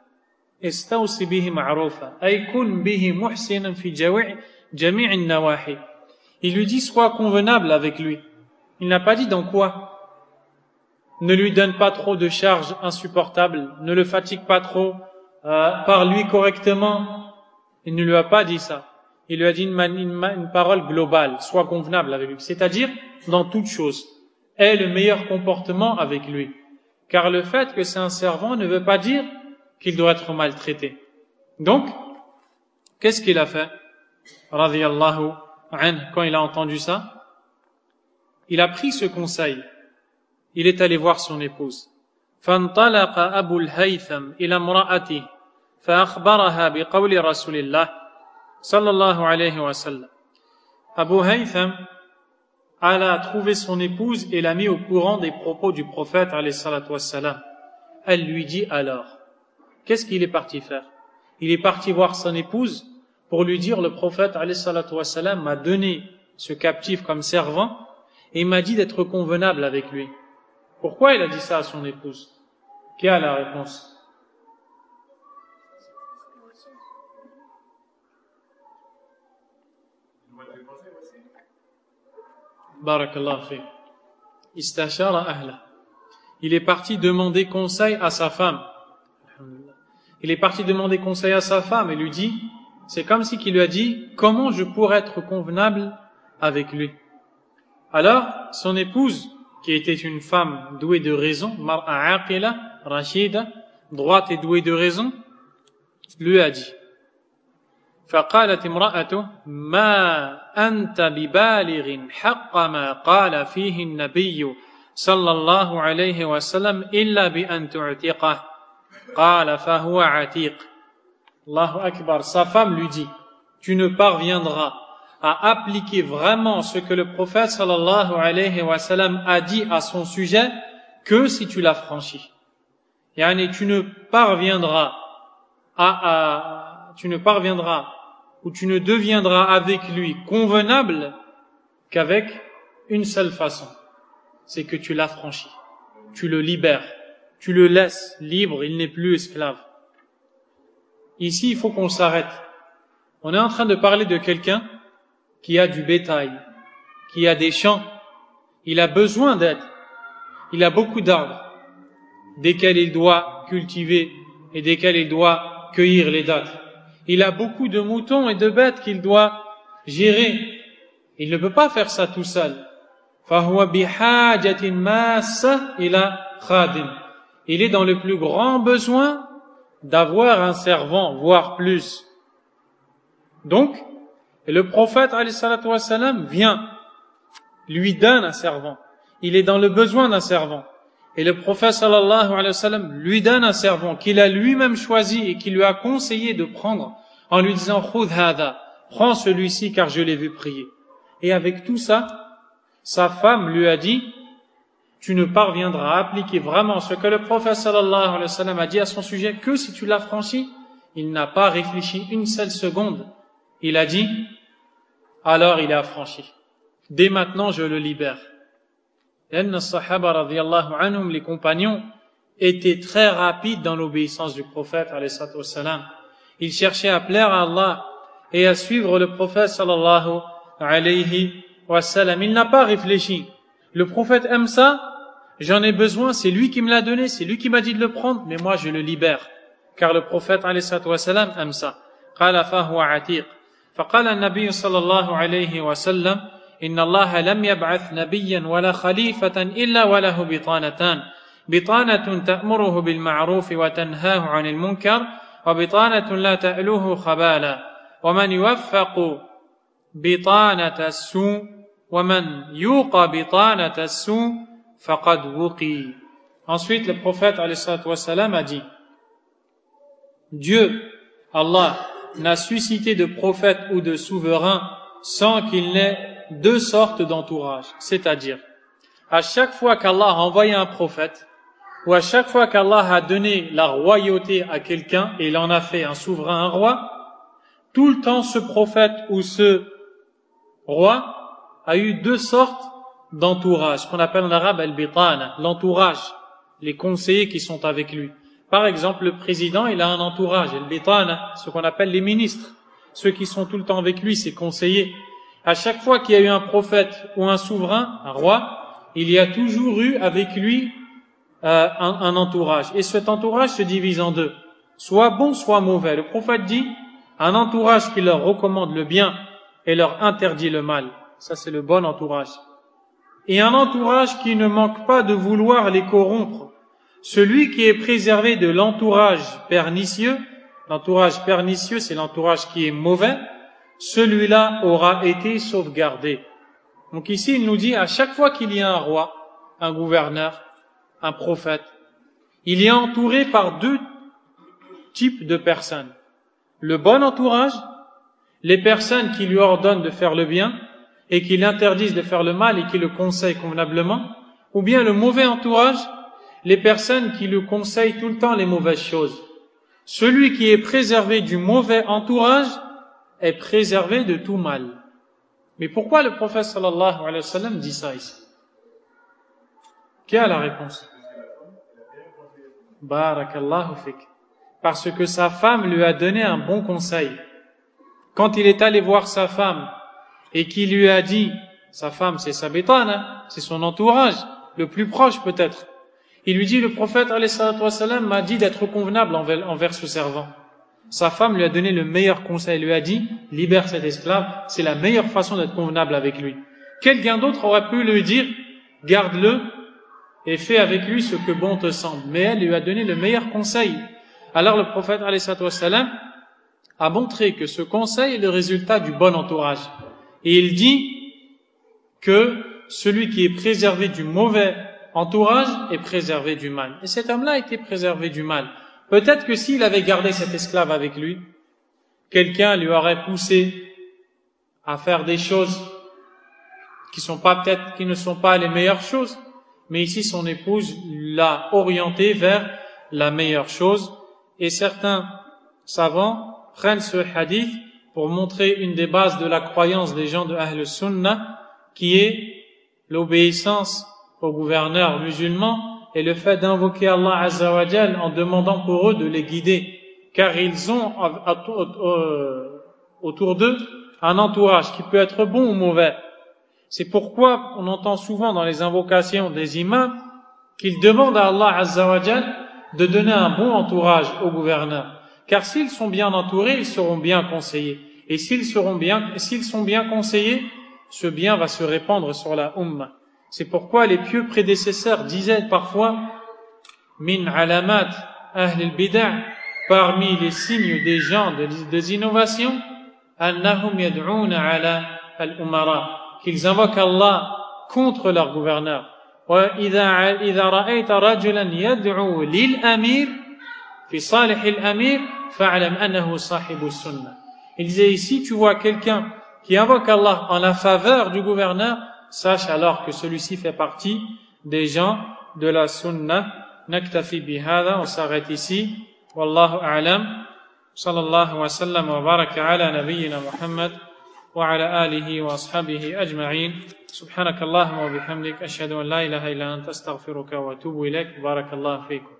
S1: istawsi bihi ma'rufa ay kun bihi muhsinan fi jawi' jami' an-nawahi. Il lui dit sois convenable avec lui. Il n'a pas dit dans quoi. Ne lui donne pas trop de charges insupportables, ne le fatigue pas trop, euh, parle-lui correctement. Il ne lui a pas dit ça. Il lui a dit une, une, une parole globale, sois convenable avec lui, c'est-à-dire dans toute chose. Aie le meilleur comportement avec lui. Car le fait que c'est un servant ne veut pas dire qu'il doit être maltraité. Donc, qu'est-ce qu'il a fait? Radiyallahu anhu, quand il a entendu ça, il a pris ce conseil. Il est allé voir son épouse. فانطلق أبو الهيثم إلى امرأته فأخبرها بقول رسول الله صلى الله عليه وسلم. Abu Haytham alla trouver son épouse et l'a mis au courant des propos du prophète alayhi salatu wassalam. Elle lui dit alors, qu'est-ce qu'il est parti faire? Il est parti voir son épouse pour lui dire le prophète alayhi salatu wassalam m'a donné ce captif comme servant et il m'a dit d'être convenable avec lui. Pourquoi il a dit ça à son épouse? Qui a la réponse? Barakallahu fi. Istashara ahla. Il est parti demander conseil à sa femme. Il est parti demander conseil à sa femme et lui dit, c'est comme si qu'il lui a dit, comment je pourrais être convenable avec lui? Alors, son épouse, qui était une femme douée de raison, mar'a aqila, rashida, droite et douée de raison, lui a dit, فقالت امرأته ما أنت ببالغ حق ما قال فيه النبي صلى الله عليه وسلم إلا بأن تعتقه قال فهو عتيق. Allahu Akbar. Sa femme lui dit, tu ne parviendras à appliquer vraiment ce que le prophète sallallahu alayhi wa sallam a dit à son sujet que si tu l'as franchi. Yani, tu ne parviendras à, à tu ne parviendras ou tu ne deviendras avec lui convenable qu'avec une seule façon, c'est que tu l'affranchis, tu le libères, tu le laisses libre, il n'est plus esclave. Ici, il faut qu'on s'arrête. On est en train de parler de quelqu'un qui a du bétail, qui a des champs, il a besoin d'aide, il a beaucoup d'arbres, desquels il doit cultiver et desquels il doit cueillir les dattes. Il a beaucoup de moutons et de bêtes qu'il doit gérer. Il ne peut pas faire ça tout seul. فَهُوَ بِحَاجَةٍ مَاسَّةٍ إِلَى خَادِمٍ. Il est dans le plus grand besoin d'avoir un servant, voire plus. Donc, le prophète alayhi salatu wassalam vient, lui donne un servant. Il est dans le besoin d'un servant. Et le prophète sallallahu alayhi wa sallam lui donne un servant qu'il a lui-même choisi et qui lui a conseillé de prendre en lui disant « Khudh hadha » prends celui-ci car je l'ai vu prier. Et avec tout ça, sa femme lui a dit « Tu ne parviendras à appliquer vraiment ce que le prophète sallallahu alayhi wa sallam a dit à son sujet que si tu l'as franchi. » Il n'a pas réfléchi une seule seconde. Il a dit « Alors il est affranchi. Dès maintenant je le libère. » Les Sahaba radiyallahu anhum, les compagnons, étaient très rapides dans l'obéissance du prophète alayhi salatu wassalam. Ils cherchaient à plaire à Allah et à suivre le prophète sallallahu alayhi wa sallam. Il n'a pas réfléchi. Le prophète aime ça, j'en ai besoin, c'est lui qui me l'a donné, c'est lui qui m'a dit de le prendre, mais moi je le libère. Car le prophète alayhi salatu wa sallam aime ça. قال فهو عتيق. فقال النبي صلى الله عليه وسلم إن الله لم يبعث نبيا ولا خليفة إلا وله بطانتان بطانة تأمره بالمعروف وتنهاه عن المنكر وبطانة لا تألوه خبالا ومن يوفق بطانة السوء ومن يوق بطانة السوء فقد وقي. Ensuite, le prophète alayhi salatu wa sallam a dit Dieu, Allah, n'a suscité de prophète ou de souverain sans qu'il n'ait deux sortes d'entourage. C'est-à-dire, à chaque fois qu'Allah a envoyé un prophète, ou à chaque fois qu'Allah a donné la royauté à quelqu'un, et il en a fait un souverain, un roi, tout le temps ce prophète ou ce roi a eu deux sortes d'entourage, qu'on appelle en arabe al-bitana, l'entourage, les conseillers qui sont avec lui. Par exemple, le président, il a un entourage, al-bitana, ce qu'on appelle les ministres, ceux qui sont tout le temps avec lui, ses conseillers. À chaque fois qu'il y a eu un prophète ou un souverain, un roi, il y a toujours eu avec lui euh, un, un entourage. Et cet entourage se divise en deux, soit bon, soit mauvais. Le prophète dit, un entourage qui leur recommande le bien et leur interdit le mal. Ça, c'est le bon entourage. Et un entourage qui ne manque pas de vouloir les corrompre. Celui qui est préservé de l'entourage pernicieux, l'entourage pernicieux, c'est l'entourage qui est mauvais, celui-là aura été sauvegardé. Donc ici, il nous dit, à chaque fois qu'il y a un roi, un gouverneur, un prophète, il est entouré par deux types de personnes. Le bon entourage, les personnes qui lui ordonnent de faire le bien et qui l'interdisent de faire le mal et qui le conseillent convenablement, ou bien le mauvais entourage, les personnes qui lui conseillent tout le temps les mauvaises choses. Celui qui est préservé du mauvais entourage est préservé de tout mal. Mais pourquoi le prophète sallallahu alayhi wa sallam dit ça ici? Qui a la réponse? Barakallahu fik. Parce que sa femme lui a donné un bon conseil. Quand il est allé voir sa femme et qu'il lui a dit, sa femme c'est sa bétane, c'est son entourage, le plus proche peut-être. Il lui dit, le prophète alayhi salatu wa sallam m'a dit d'être convenable envers, envers ce servant. Sa femme lui a donné le meilleur conseil, lui a dit, libère cet esclave, c'est la meilleure façon d'être convenable avec lui. Quelqu'un d'autre aurait pu lui dire, garde-le et fais avec lui ce que bon te semble. Mais elle lui a donné le meilleur conseil. Alors le prophète alayhi salatu wa sallam a montré que ce conseil est le résultat du bon entourage. Et il dit que celui qui est préservé du mauvais entourage est préservé du mal. Et cet homme-là a été préservé du mal. Peut-être que s'il avait gardé cet esclave avec lui, quelqu'un lui aurait poussé à faire des choses qui sont pas peut-être, qui ne sont pas les meilleures choses, mais ici son épouse l'a orienté vers la meilleure chose. Et certains savants prennent ce hadith pour montrer une des bases de la croyance des gens de Ahl Sunnah, qui est l'obéissance aux gouverneurs musulmans et le fait d'invoquer Allah Azza wa Jal en demandant pour eux de les guider, car ils ont autour d'eux un entourage qui peut être bon ou mauvais. C'est pourquoi on entend souvent dans les invocations des imams qu'ils demandent à Allah Azza wa Jal de donner un bon entourage aux gouverneurs, car s'ils sont bien entourés, ils seront bien conseillés, et s'ils seront bien, s'ils sont bien conseillés, ce bien va se répandre sur la Ummah. C'est pourquoi les pieux prédécesseurs disaient parfois min alamat ahl al-bid'ah parmi les signes des gens des, des innovations, annahum yad'una ala al-umara, qu'ils invoquent Allah contre leur gouverneur. Wa idha idha ra'ayta rajulan yad'u lil amir fi salih al-amir fa'lam annahu sahibu sunnah. Il disait ici, tu vois quelqu'un qui invoque Allah en la faveur du gouverneur, sache alors que celui-ci fait partie des gens de la sunnah. Naktafi bihada, on s'arrête ici. Wallahu a'lam. Sallallahu wa sallam wa baraka ala nabiyyina Muhammad wa ala alihi wa ashabihi ajma'in. Subhanakallahumma wa bihamdik ashhadu an la ilaha illa anta astaghfiruka wa atubu ilaik. Barakallahu fikum.